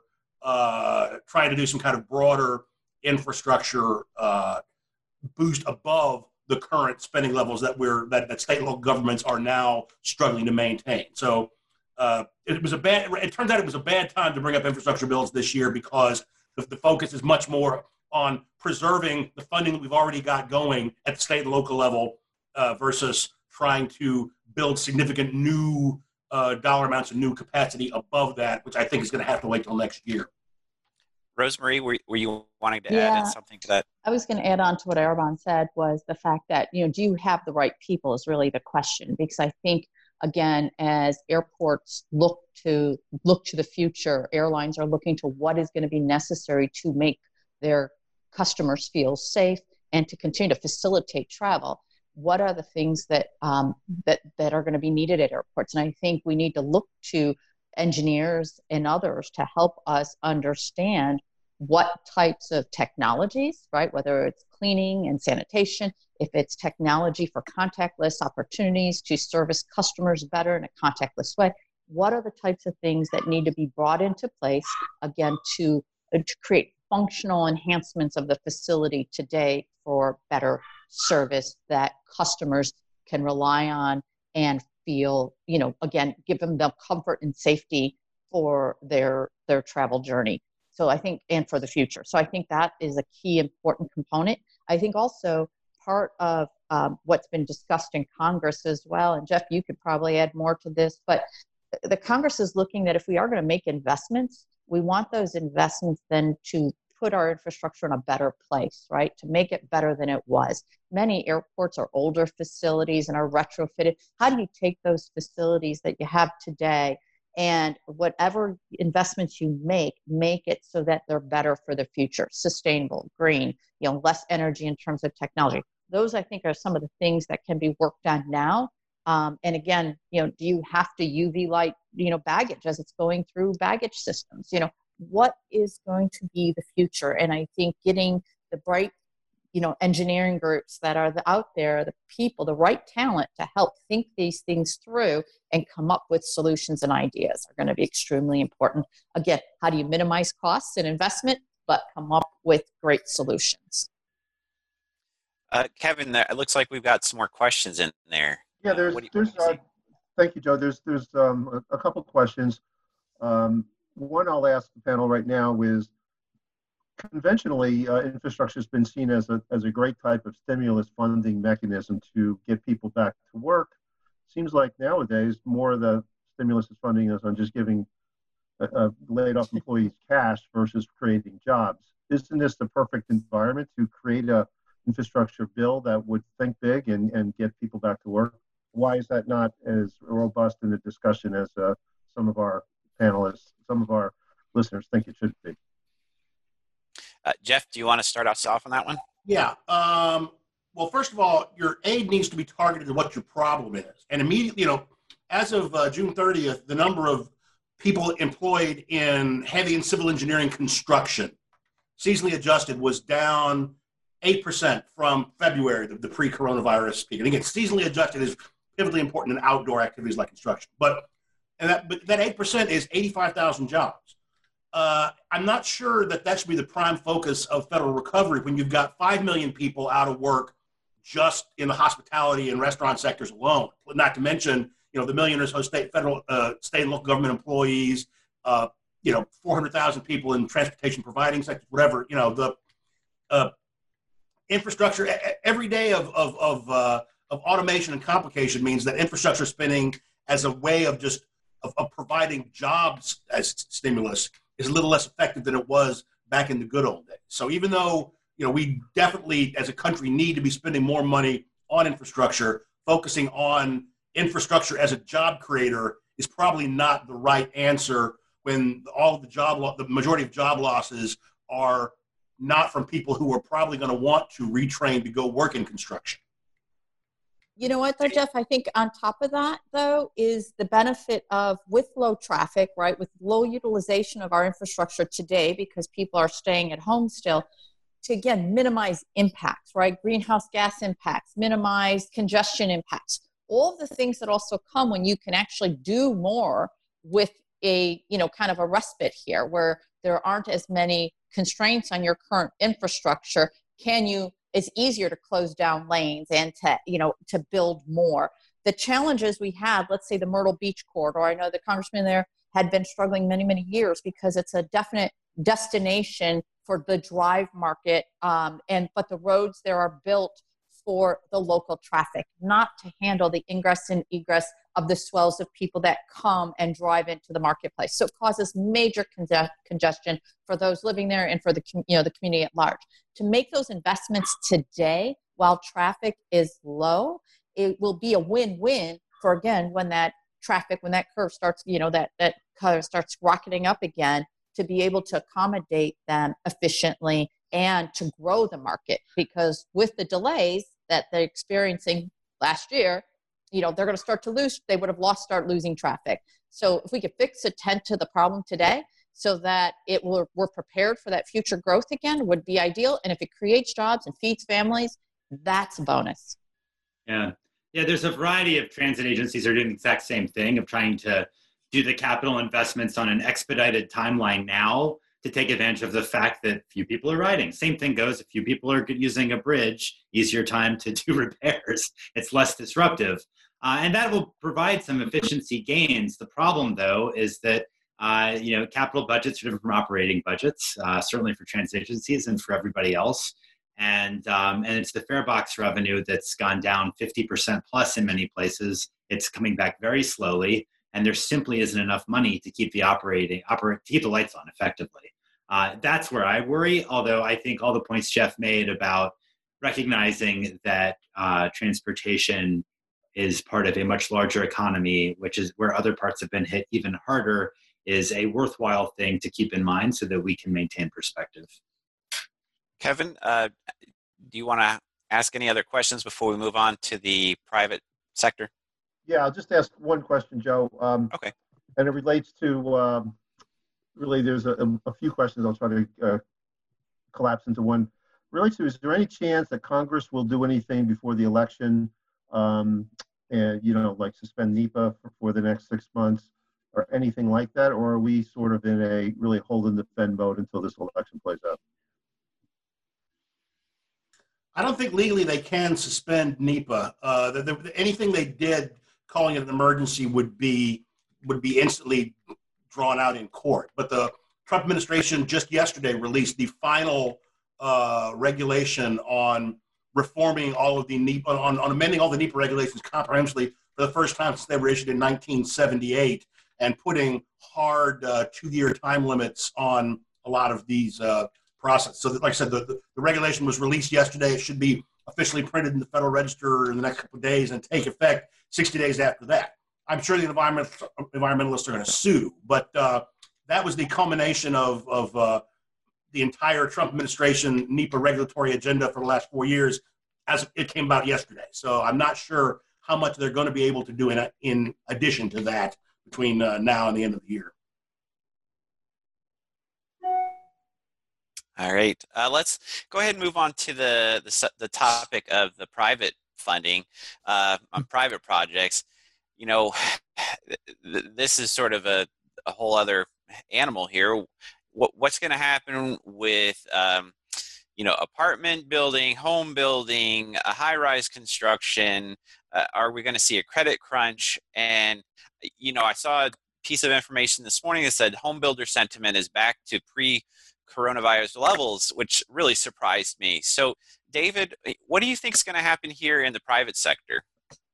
uh, trying to do some kind of broader infrastructure uh, boost above the current spending levels that we're that, that state and local governments are now struggling to maintain. So uh, it was a bad. It turns out it was a bad time to bring up infrastructure bills this year because the, the focus is much more on preserving the funding that we've already got going at the state and local level uh, versus trying to build significant new uh, dollar amounts of new capacity above that, which I think is going to have to wait till next year. Rosemarie, were, were you wanting to Yeah. add in something to that? I was going to add on to what Arban said was the fact that, you know, do you have the right people is really the question, because I think, again, as airports look to look to the future, airlines are looking to what is going to be necessary to make their customers feel safe and to continue to facilitate travel. What are the things that um, that that are going to be needed at airports? And I think we need to look to engineers and others to help us understand what types of technologies, right? Whether it's cleaning and sanitation, if it's technology for contactless opportunities to service customers better in a contactless way. What are the types of things that need to be brought into place, again, to, to create functional enhancements of the facility today for better service that customers can rely on and feel, you know, again, give them the comfort and safety for their their travel journey. So I think, and for the future. So I think that is a key important component. I think also part of um, what's been discussed in Congress as well, and Jeff, you could probably add more to this, but the Congress is looking that if we are going to make investments, we want those investments then to put our infrastructure in a better place, right? To make it better than it was. Many airports are older facilities and are retrofitted. How do you take those facilities that you have today and whatever investments you make, make it so that they're better for the future, sustainable, green, you know, less energy in terms of technology. Those, I think, are some of the things that can be worked on now. Um, and again, you know, do you have to U V light, you know, baggage as it's going through baggage systems? You know, what is going to be the future? And I think getting the bright you know, engineering groups that are the, out there, the people, the right talent to help think these things through and come up with solutions and ideas are going to be extremely important. Again, how do you minimize costs and investment, but come up with great solutions? Uh, Kevin, there, it looks like we've got some more questions in there. Yeah, there's, uh, what do you, there's, what do you uh, thank you, Joe. There's, there's um, a, a couple questions. Um, one I'll ask the panel right now is, conventionally, uh, infrastructure has been seen as a, as a great type of stimulus funding mechanism to get people back to work. Seems like nowadays, more of the stimulus is funding is on just giving uh, uh, laid off employees cash versus creating jobs. Isn't this the perfect environment to create a infrastructure bill that would think big and, and get people back to work? Why is that not as robust in the discussion as uh, some of our panelists, some of our listeners think it should be? Uh, Jeff, do you want to start us off on that one? Yeah. Um, well, first of all, your aid needs to be targeted to what your problem is. And immediately, you know, as of uh, June thirtieth, the number of people employed in heavy and civil engineering construction, seasonally adjusted, was down eight percent from February, the, the pre-coronavirus peak. And again, seasonally adjusted is pivotally important in outdoor activities like construction. But and that, but that eight percent is eighty-five thousand jobs. Uh, I'm not sure that that should be the prime focus of federal recovery when you've got five million people out of work just in the hospitality and restaurant sectors alone, not to mention, you know, the million or so state, federal, uh, state and local government employees, uh, you know, four hundred thousand people in transportation providing sectors, whatever, you know, the uh, infrastructure, every day of, of, of, uh, of automation and complication means that infrastructure spending as a way of just of, of providing jobs as stimulus is a little less effective than it was back in the good old days. So even though, you know, we definitely as a country need to be spending more money on infrastructure, focusing on infrastructure as a job creator is probably not the right answer when all of the job, lo- the majority of job losses are not from people who are probably going to want to retrain to go work in construction. You know what, though, Jeff? I think on top of that, though, is the benefit of with low traffic, right, with low utilization of our infrastructure today because people are staying at home still, to, again, minimize impacts, right, greenhouse gas impacts, minimize congestion impacts, all of the things that also come when you can actually do more with a, you know, kind of a respite here where there aren't as many constraints on your current infrastructure. Can you It's easier to close down lanes and to, you know, to build more. The challenges we have, let's say the Myrtle Beach corridor, I know the congressman there had been struggling many, many years because it's a definite destination for the drive market. Um, and but the roads there are built for the local traffic, not to handle the ingress and egress of the swells of people that come and drive into the marketplace. So it causes major conge- congestion for those living there and for the, you know, the community at large. To make those investments today while traffic is low, it will be a win-win for, again, when that traffic, when that curve starts, you know, that, that curve starts rocketing up again, to be able to accommodate them efficiently and to grow the market. Because with the delays that they're experiencing last year, you know, they're going to start to lose, they would have lost, start losing traffic. So if we could fix a tenth to the problem today so that it will, we're prepared for that future growth again, would be ideal. And if it creates jobs and feeds families, that's a bonus. Yeah. Yeah, there's a variety of transit agencies that are doing the exact same thing of trying to do the capital investments on an expedited timeline now to take advantage of the fact that few people are riding. Same thing goes if few people are using a bridge, easier time to do repairs. It's less disruptive. Uh, and that will provide some efficiency gains. The problem, though, is that uh, you know, capital budgets are different from operating budgets, uh, certainly for transit agencies and for everybody else. And um, and it's the fare box revenue that's gone down fifty percent plus in many places. It's coming back very slowly, and there simply isn't enough money to keep the operating operate to keep the lights on effectively. Uh, that's where I worry. Although I think all the points Jeff made about recognizing that uh, transportation is part of a much larger economy, which is where other parts have been hit even harder, is a worthwhile thing to keep in mind so that we can maintain perspective. Kevin, uh, do you want to ask any other questions before we move on to the private sector? Yeah, I'll just ask one question, Joe. Um, okay. And it relates to, um, really, there's a, a few questions I'll try to uh, collapse into one. really, so is there any chance that Congress will do anything before the election, um, and, you know, like suspend NEPA for, for the next six months or anything like that? Or are we sort of in a really hold and defend mode until this election plays out? I don't think legally they can suspend NEPA. Uh, the, the, anything they did calling it an emergency would be would be instantly drawn out in court. But the Trump administration just yesterday released the final uh, regulation on reforming all of the NEPA, on, on amending all the NEPA regulations comprehensively for the first time since they were issued in nineteen seventy-eight, and putting hard uh, two-year time limits on a lot of these uh, processes. So, that, like I said, the, the, the regulation was released yesterday. It should be officially printed in the Federal Register in the next couple of days and take effect sixty days after that. I'm sure the environment, environmentalists are going to sue, but uh, that was the culmination of, of uh, the entire Trump administration NEPA regulatory agenda for the last four years as it came about yesterday. So I'm not sure how much they're going to be able to do in, in addition to that between uh, now and the end of the year. All right, uh, let's go ahead and move on to the, the, the topic of the private funding uh, on private projects. You know, this is sort of a, a whole other animal here. What, what's going to happen with, um, you know, apartment building, home building, a high-rise construction? Uh, are we going to see a credit crunch? And, you know, I saw a piece of information this morning that said home builder sentiment is back to pre-coronavirus levels, which really surprised me. So, David, what do you think is going to happen here in the private sector?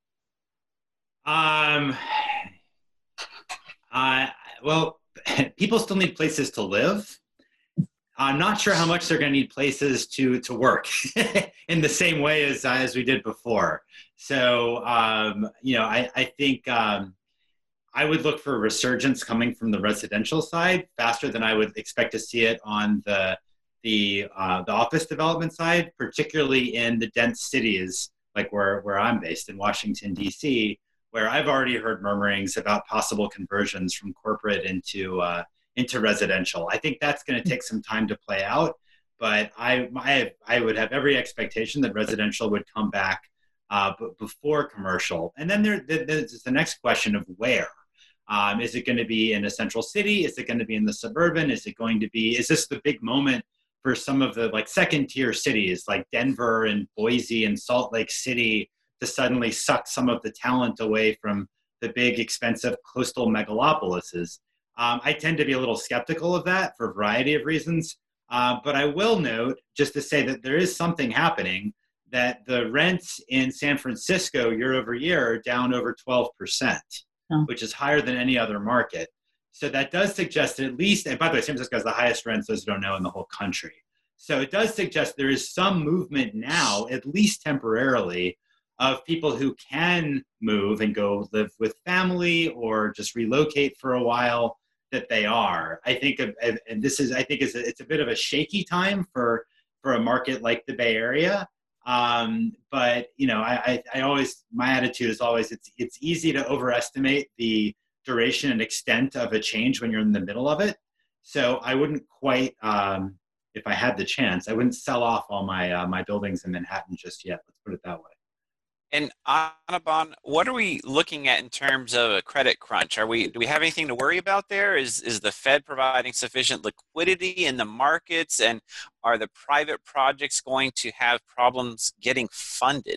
Um, uh, well, people still need places to live. I'm not sure how much they're going to need places to to work in the same way as as we did before. So, um, you know, I, I think um, I would look for a resurgence coming from the residential side faster than I would expect to see it on the the uh, the office development side, particularly in the dense cities like where where I'm based in Washington, D C, where I've already heard murmurings about possible conversions from corporate into uh, into residential. I think that's going to take some time to play out, but I I, I would have every expectation that residential would come back uh, b- before commercial. And then there, there's the next question of where. Um, is it going to be in a central city? Is it going to be in the suburban? Is it going to be, is this the big moment for some of the like second tier cities like Denver and Boise and Salt Lake City to suddenly suck some of the talent away from the big, expensive coastal megalopolises? Um, I tend to be a little skeptical of that for a variety of reasons. Uh, but I will note, just to say that there is something happening, that the rents in San Francisco year over year are down over twelve percent, oh. which is higher than any other market. So that does suggest that at least, and by the way, San Francisco has the highest rents, those who don't know, in the whole country. So it does suggest there is some movement now, at least temporarily, of people who can move and go live with family or just relocate for a while, that they are. I think, of, and this is, I think is a, it's a bit of a shaky time for, for a market like the Bay Area. Um, but, you know, I, I, I always, my attitude is always, it's, it's easy to overestimate the duration and extent of a change when you're in the middle of it. So I wouldn't quite, um, if I had the chance, I wouldn't sell off all my, uh, my buildings in Manhattan just yet. Let's put it that way. And Anirban, what are we looking at in terms of a credit crunch? Are we, do we have anything to worry about there? Is is the Fed providing sufficient liquidity in the markets, and are the private projects going to have problems getting funded?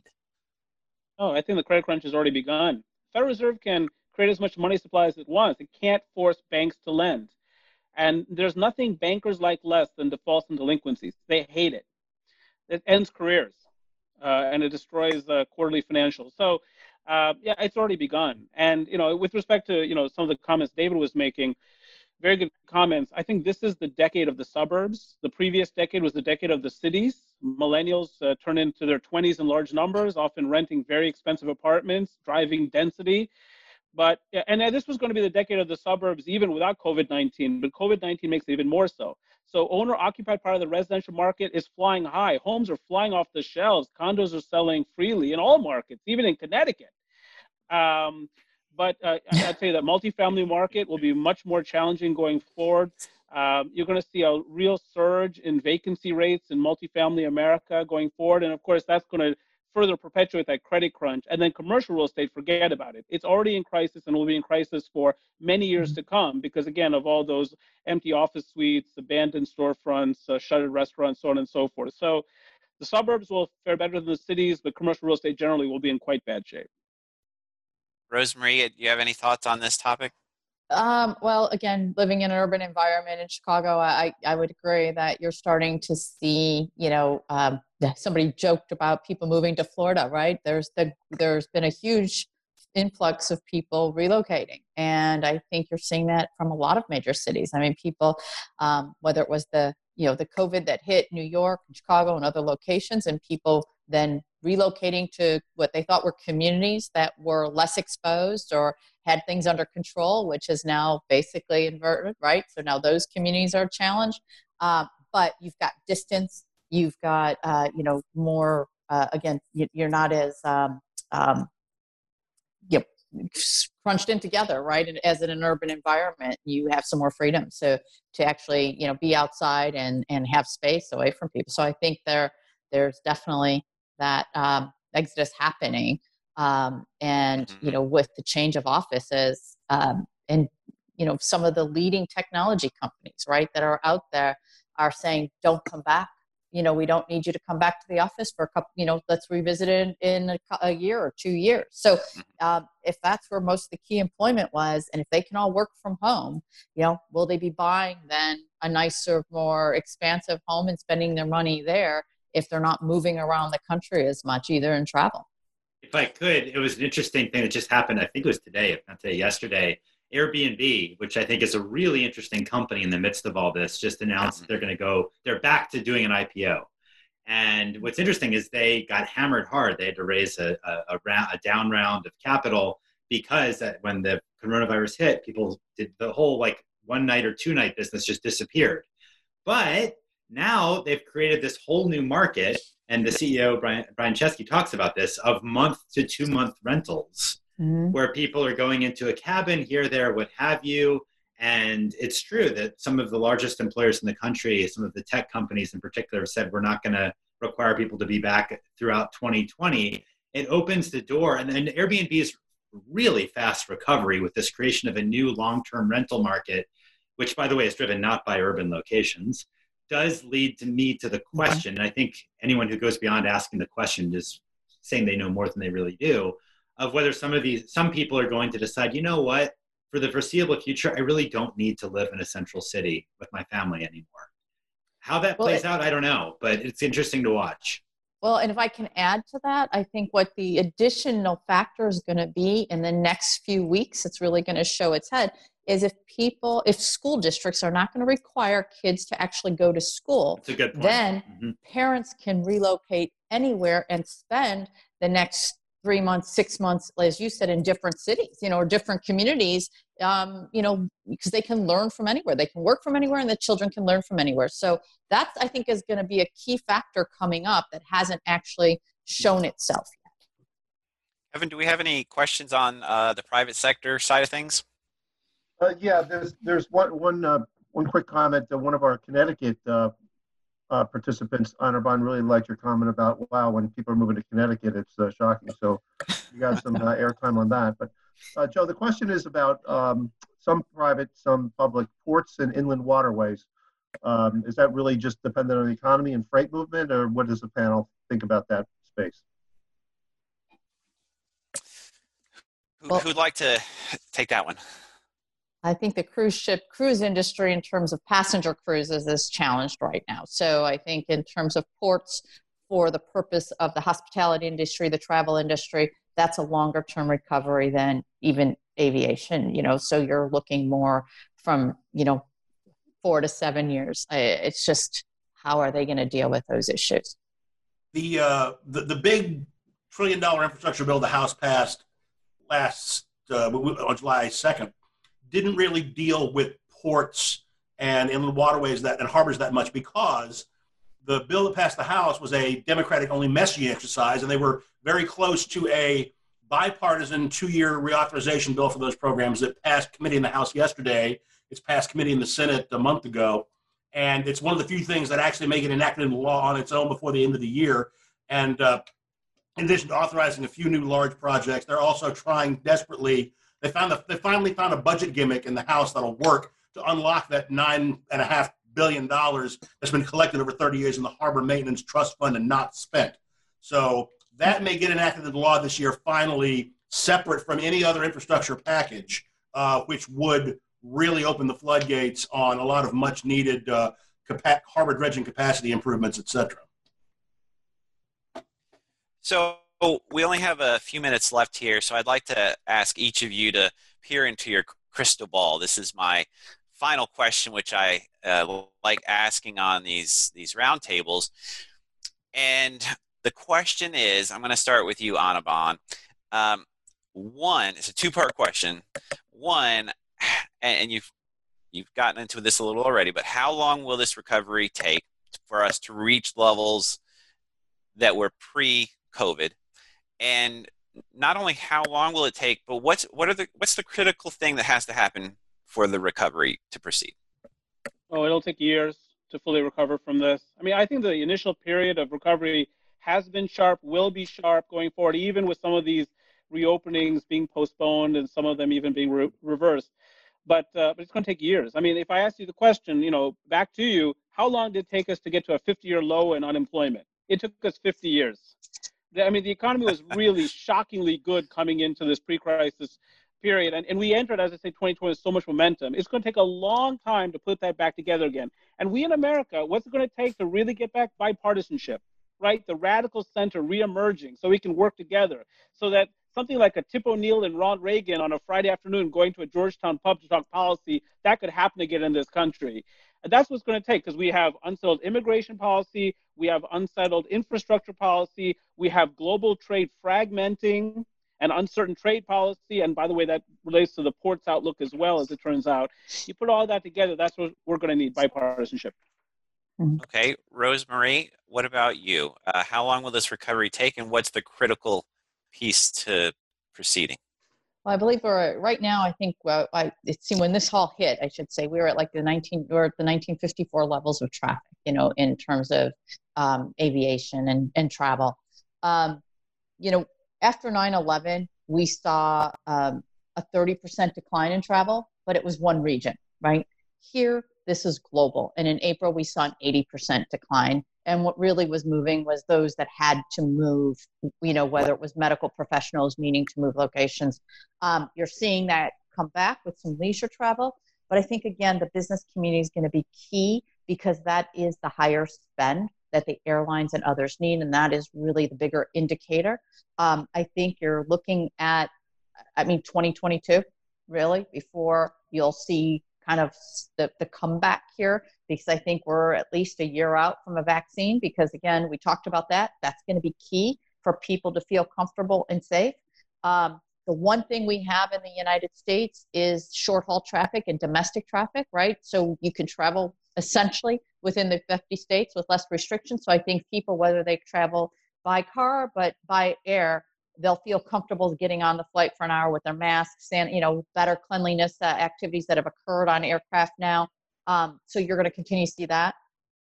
Oh, I think the credit crunch has already begun. The Federal Reserve can create as much money supply as it wants. It can't force banks to lend. And there's nothing bankers like less than defaults and delinquencies. They hate it. It ends careers. Uh, and it destroys uh, quarterly financials. So, uh, yeah, it's already begun. And, you know, with respect to, you know, some of the comments David was making, very good comments. I think this is the decade of the suburbs. The previous decade was the decade of the cities. Millennials uh, turn into their twenties in large numbers, often renting very expensive apartments, driving density. But, and this was going to be the decade of the suburbs even without COVID nineteen, but COVID nineteen makes it even more so. So owner-occupied part of the residential market is flying high. Homes are flying off the shelves. Condos are selling freely in all markets, even in Connecticut. Um, but uh, I'd say that multifamily market will be much more challenging going forward. Um, you're going to see a real surge in vacancy rates in multifamily America going forward. And of course, that's going to further perpetuate that credit crunch. And then commercial real estate, forget about it. It's already in crisis and will be in crisis for many years to come because, again, of all those empty office suites, abandoned storefronts, uh, shuttered restaurants, so on and so forth. So the suburbs will fare better than the cities, but commercial real estate generally will be in quite bad shape. Rosemarie, do you have any thoughts on this topic? Um, well, again, living in an urban environment in Chicago, I, I would agree that you're starting to see, you know, um, somebody joked about people moving to Florida, right? There's the, there's been a huge influx of people relocating. And I think you're seeing that from a lot of major cities. I mean, people, um, whether it was the, you know, the COVID that hit New York and Chicago and other locations, and people then relocating to what they thought were communities that were less exposed or had things under control, which is now basically inverted, right? So now those communities are challenged. Uh, but you've got distance, you've got, uh, you know, more, uh, again, you, you're not as, um, um, you know, crunched in together, right? And as in an urban environment, you have some more freedom. So to actually, you know, be outside and, and have space away from people. So I think there, there's definitely that um, exodus happening. Um, and, you know, with the change of offices um, and, you know, some of the leading technology companies, right, that are out there are saying, don't come back. You know, we don't need you to come back to the office for a couple, you know, let's revisit it in a, a year or two years. So um, if that's where most of the key employment was, and if they can all work from home, you know, will they be buying then a nicer, more expansive home and spending their money there if they're not moving around the country as much either in travel? If I could, it was an interesting thing that just happened. I think it was today, if not today, yesterday. Airbnb, which I think is a really interesting company in the midst of all this, just announced that they're going to go, they're back to doing an I P O. And what's interesting is they got hammered hard. They had to raise a, a, a, round, a down round of capital because that when the coronavirus hit, people did the whole like one night or two night business just disappeared. But now they've created this whole new market. And the C E O, Brian, Brian Chesky, talks about this, of month to two month rentals, mm-hmm. where people are going into a cabin here, there, what have you. And it's true that some of the largest employers in the country, some of the tech companies in particular, have said we're not going to require people to be back throughout twenty twenty. It opens the door. And then Airbnb's really fast recovery with this creation of a new long-term rental market, which, by the way, is driven not by urban locations, does lead to me to the question, and I think anyone who goes beyond asking the question is saying they know more than they really do, of whether some of these, some people are going to decide, you know what, for the foreseeable future, I really don't need to live in a central city with my family anymore. How that well, plays it, out, I don't know, but it's interesting to watch. Well, and if I can add to that, I think what the additional factor is going to be in the next few weeks, it's really going to show its head, is if people, if school districts are not going to require kids to actually go to school, That's a good point. then mm-hmm. parents can relocate anywhere and spend the next three months, six months, as you said, in different cities, you know, or different communities, um, you know, because they can learn from anywhere. They can work from anywhere and the children can learn from anywhere. So that's, I think, is going to be a key factor coming up that hasn't actually shown itself yet. Kevin, do we have any questions on uh, the private sector side of things? Uh, yeah, there's there's one one uh, one quick comment. Uh, one of our Connecticut uh, uh, participants, Anirban, really liked your comment about, wow, when people are moving to Connecticut, it's uh, shocking. So you got some uh, airtime on that. But uh, Joe, the question is about um, some private, some public ports and inland waterways. Um, is that really just dependent on the economy and freight movement, or what does the panel think about that space? Who, who'd like to take that one? I think the cruise ship, cruise industry in terms of passenger cruises is challenged right now. So I think in terms of ports, for the purpose of the hospitality industry, the travel industry, that's a longer term recovery than even aviation, you know, so you're looking more from, you know, four to seven years. It's just, how are they going to deal with those issues? The, uh, the, the big trillion dollar infrastructure bill the House passed last, uh, on July second, didn't really deal with ports and inland waterways that and harbors that much, because the bill that passed the House was a Democratic-only messaging exercise, and they were very close to a bipartisan two-year reauthorization bill for those programs that passed committee in the House yesterday. It's passed committee in the Senate a month ago. And it's one of the few things that actually make it enacted into law on its own before the end of the year. And uh, in addition to authorizing a few new large projects, they're also trying desperately. They found the, they finally found a budget gimmick in the House that'll work to unlock that nine and a half billion dollars that's been collected over thirty years in the Harbor Maintenance Trust Fund and not spent. So that may get enacted into law this year, finally, separate from any other infrastructure package, uh, which would really open the floodgates on a lot of much needed uh, capa- harbor dredging capacity improvements, et cetera. So we only have a few minutes left here, so I'd like to ask each of you to peer into your crystal ball. This is my final question, which I uh, like asking on these, these roundtables. And the question is, I'm going to start with you, Anirban. Um, one, it's a two-part question. One, and you've you've gotten into this a little already, but how long will this recovery take for us to reach levels that were pre-COVID? And not only how long will it take, but what's what are the what's the critical thing that has to happen for the recovery to proceed? Oh, it'll take years to fully recover from this. I mean, I think the initial period of recovery has been sharp, will be sharp going forward, even with some of these reopenings being postponed and some of them even being re- reversed. But, uh, but it's going to take years. I mean, if I ask you the question, you know, back to you, how long did it take us to get to a fifty-year low in unemployment? It took us fifty years. I mean, the economy was really shockingly good coming into this pre-crisis period. And, and we entered, as I say, twenty twenty with so much momentum. It's going to take a long time to put that back together again. And we in America, what's it going to take to really get back bipartisanship, right? The radical center reemerging so we can work together so that something like a Tip O'Neill and Ron Reagan on a Friday afternoon going to a Georgetown pub to talk policy, that could happen again in this country. And that's what's going to take, because we have unsettled immigration policy, we have unsettled infrastructure policy, we have global trade fragmenting and uncertain trade policy. And by the way, that relates to the ports outlook as well, as it turns out. You put all that together, that's what we're going to need, bipartisanship. Okay, Rosemarie, what about you? Uh, how long will this recovery take, and what's the critical piece to proceeding? Well, I believe we're right now. I think well, I it seemed when this all hit, I should say, we were at like the nineteen or the nineteen fifty-four levels of traffic. You know, in terms of um, aviation and and travel. Um, you know, after nine eleven, we saw um, a thirty percent decline in travel, but it was one region, right? Here, this is global, and in April we saw an eighty percent decline. And what really was moving was those that had to move, you know, whether it was medical professionals needing to move locations. Um, you're seeing that come back with some leisure travel. But I think, again, the business community is going to be key, because that is the higher spend that the airlines and others need. And that is really the bigger indicator. Um, I think you're looking at, I mean, twenty twenty-two, really, before you'll see kind of the, the comeback here, because I think we're at least a year out from a vaccine, because again, we talked about that. That's going to be key for people to feel comfortable and safe. Um, the one thing we have in the United States is short haul traffic and domestic traffic, right? So you can travel essentially within the fifty states with less restrictions. So I think people, whether they travel by car, but by air, they'll feel comfortable getting on the flight for an hour with their masks and, you know, better cleanliness uh, activities that have occurred on aircraft now. Um, so you're going to continue to see that.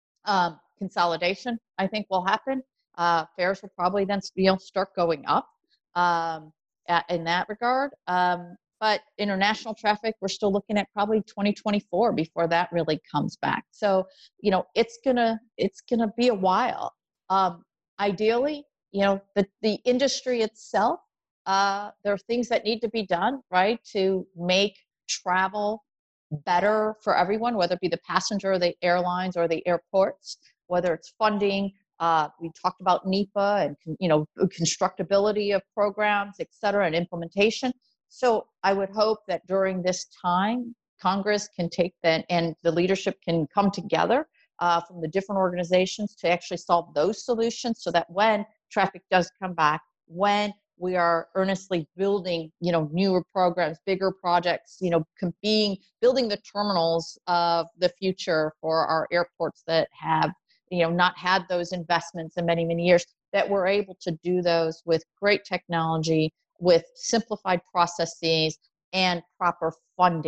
Um, consolidation, I think, will happen. Uh, fares will probably then, you know, start going up um, at, in that regard. Um, but international traffic, we're still looking at probably twenty twenty-four before that really comes back. So, you know, it's gonna it's gonna be a while. Um, ideally, you know, the, the industry itself, uh, there are things that need to be done, right, to make travel better for everyone, whether it be the passenger or the airlines or the airports, whether it's funding. Uh, we talked about NEPA and, you know, constructability of programs, et cetera, and implementation. So I would hope that during this time, Congress can take that and the leadership can come together uh, from the different organizations to actually solve those solutions, so that when traffic does come back, when we are earnestly building, you know, newer programs, bigger projects, you know, being building the terminals of the future for our airports that have, you know, not had those investments in many, many years, that we're able to do those with great technology, with simplified processes and proper funding,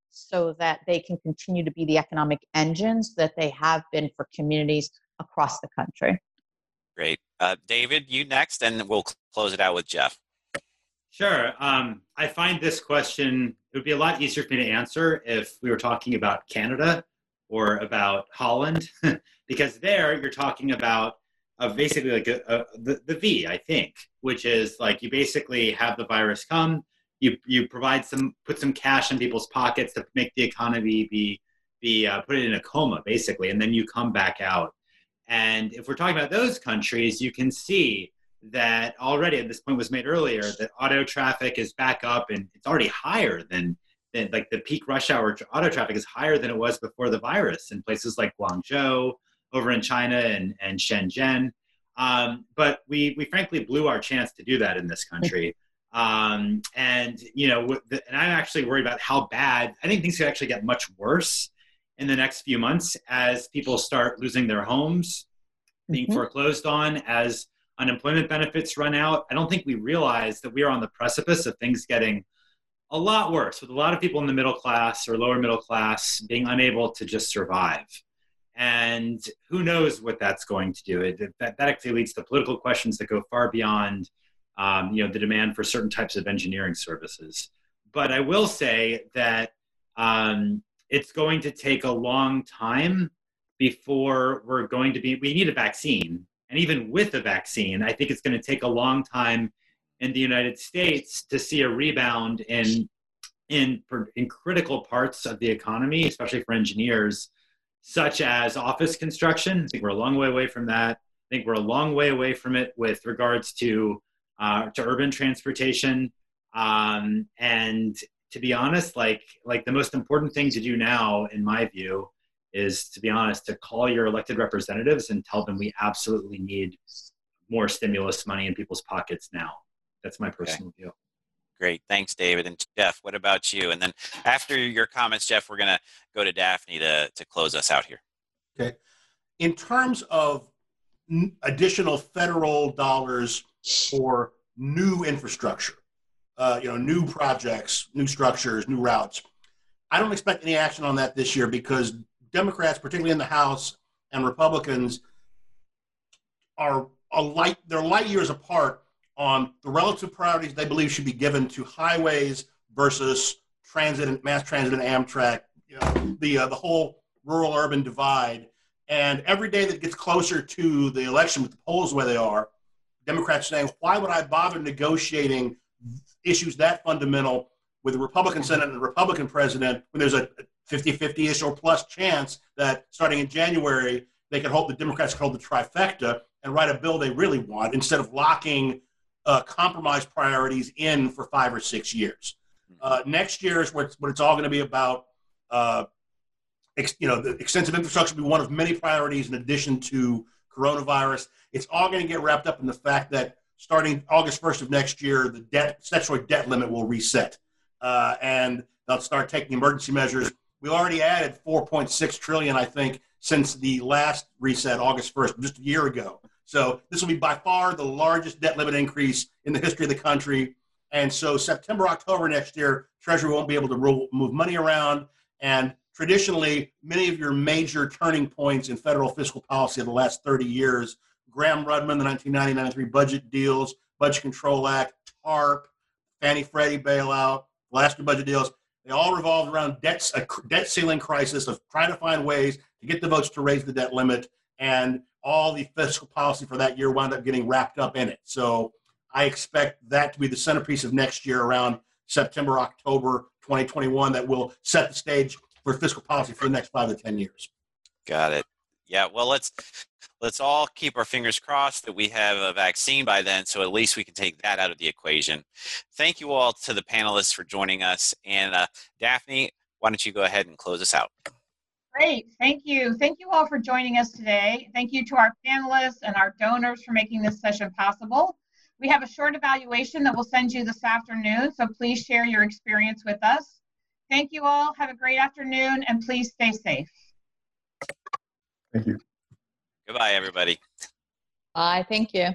so that they can continue to be the economic engines that they have been for communities across the country. Great. Uh, David, you next, and we'll close it out with Jeff. Sure. Um, I find this question, it would be a lot easier for me to answer if we were talking about Canada or about Holland, because there you're talking about uh, basically like a, a, the, the V, I think, which is like you basically have the virus come, you you provide some, put some cash in people's pockets to make the economy be, be uh, put it in a coma, basically, and then you come back out. And if we're talking about those countries, you can see that already, and this point was made earlier, that auto traffic is back up and it's already higher than, than like the peak rush hour auto traffic is higher than it was before the virus in places like Guangzhou, over in China and, and Shenzhen. Um, but we, we frankly blew our chance to do that in this country. Um, and, you know, the, and I'm actually worried about how bad, I think things could actually get much worse in the next few months as people start losing their homes, being mm-hmm. foreclosed on, as unemployment benefits run out. I don't think we realize that we are on the precipice of things getting a lot worse, with a lot of people in the middle class or lower middle class being unable to just survive. And who knows what that's going to do. It, that, that actually leads to political questions that go far beyond um, you know, the demand for certain types of engineering services. But I will say that um, it's going to take a long time before we're going to be, we need a vaccine. And even with a vaccine, I think it's going to take a long time in the United States to see a rebound in, in, in critical parts of the economy, especially for engineers, such as office construction. I think we're a long way away from that. I think we're a long way away from it with regards to, uh, to urban transportation. Um, and to be honest, like, like the most important thing to do now, in my view, is, to be honest, to call your elected representatives and tell them we absolutely need more stimulus money in people's pockets now. That's my personal okay. view. Great. Thanks, David. And Jeff, what about you? And then after your comments, Jeff, we're going to go to Daphne to, to close us out here. Okay. In terms of n- additional federal dollars for new infrastructure, uh, you know, new projects, new structures, new routes, I don't expect any action on that this year because Democrats, particularly in the House, and Republicans are a light, they're light years apart on the relative priorities they believe should be given to highways versus transit and mass transit and Amtrak, you know, the uh, the whole rural-urban divide. And every day that gets closer to the election with the polls where they are, Democrats saying, why would I bother negotiating issues that fundamental with the Republican Senate and the Republican president when there's a fifty-fifty-ish or plus chance that starting in January, they can hope the Democrats can hold the trifecta and write a bill they really want instead of locking uh, compromise priorities in for five or six years. Uh, next year is what it's, what it's all going to be about. Uh, ex, you know, the extensive infrastructure will be one of many priorities in addition to coronavirus. It's all going to get wrapped up in the fact that starting August first of next year, the debt statutory debt limit will reset. Uh, and they'll start taking emergency measures. We already added four point six trillion dollars, I think, since the last reset, August first, just a year ago. So this will be by far the largest debt limit increase in the history of the country. And so September, October next year, Treasury won't be able to rule, move money around. And traditionally, many of your major turning points in federal fiscal policy of the last thirty years, Graham-Rudman, the nineteen ninety to ninety-three budget deals, Budget Control Act, TARP, Fannie Freddie bailout, last two budget deals, they all revolved around debts, a debt ceiling crisis of trying to find ways to get the votes to raise the debt limit, and all the fiscal policy for that year wound up getting wrapped up in it. So I expect that to be the centerpiece of next year around September, October twenty twenty-one that will set the stage for fiscal policy for the next five to ten years. Got it. Yeah, well, let's let's all keep our fingers crossed that we have a vaccine by then, so at least we can take that out of the equation. Thank you all to the panelists for joining us. And uh, Daphne, why don't you go ahead and close us out? Great. Thank you. Thank you all for joining us today. Thank you to our panelists and our donors for making this session possible. We have a short evaluation that we'll send you this afternoon, so please share your experience with us. Thank you all. Have a great afternoon, and please stay safe. Thank you. Goodbye, everybody. Bye. Thank you.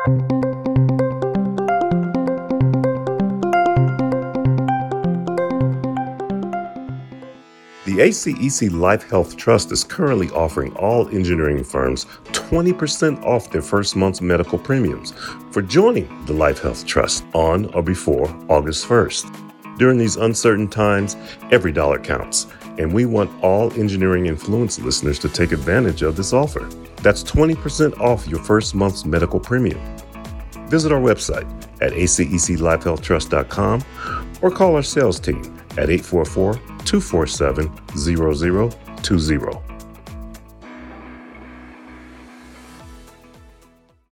The A C E C Life Health Trust is currently offering all engineering firms twenty percent off their first month's medical premiums for joining the Life Health Trust on or before August first. During these uncertain times, every dollar counts, and we want all Engineering Influence listeners to take advantage of this offer. That's twenty percent off your first month's medical premium. Visit our website at A C E C life health trust dot com or call our sales team at eight four four, two four seven, zero zero two zero.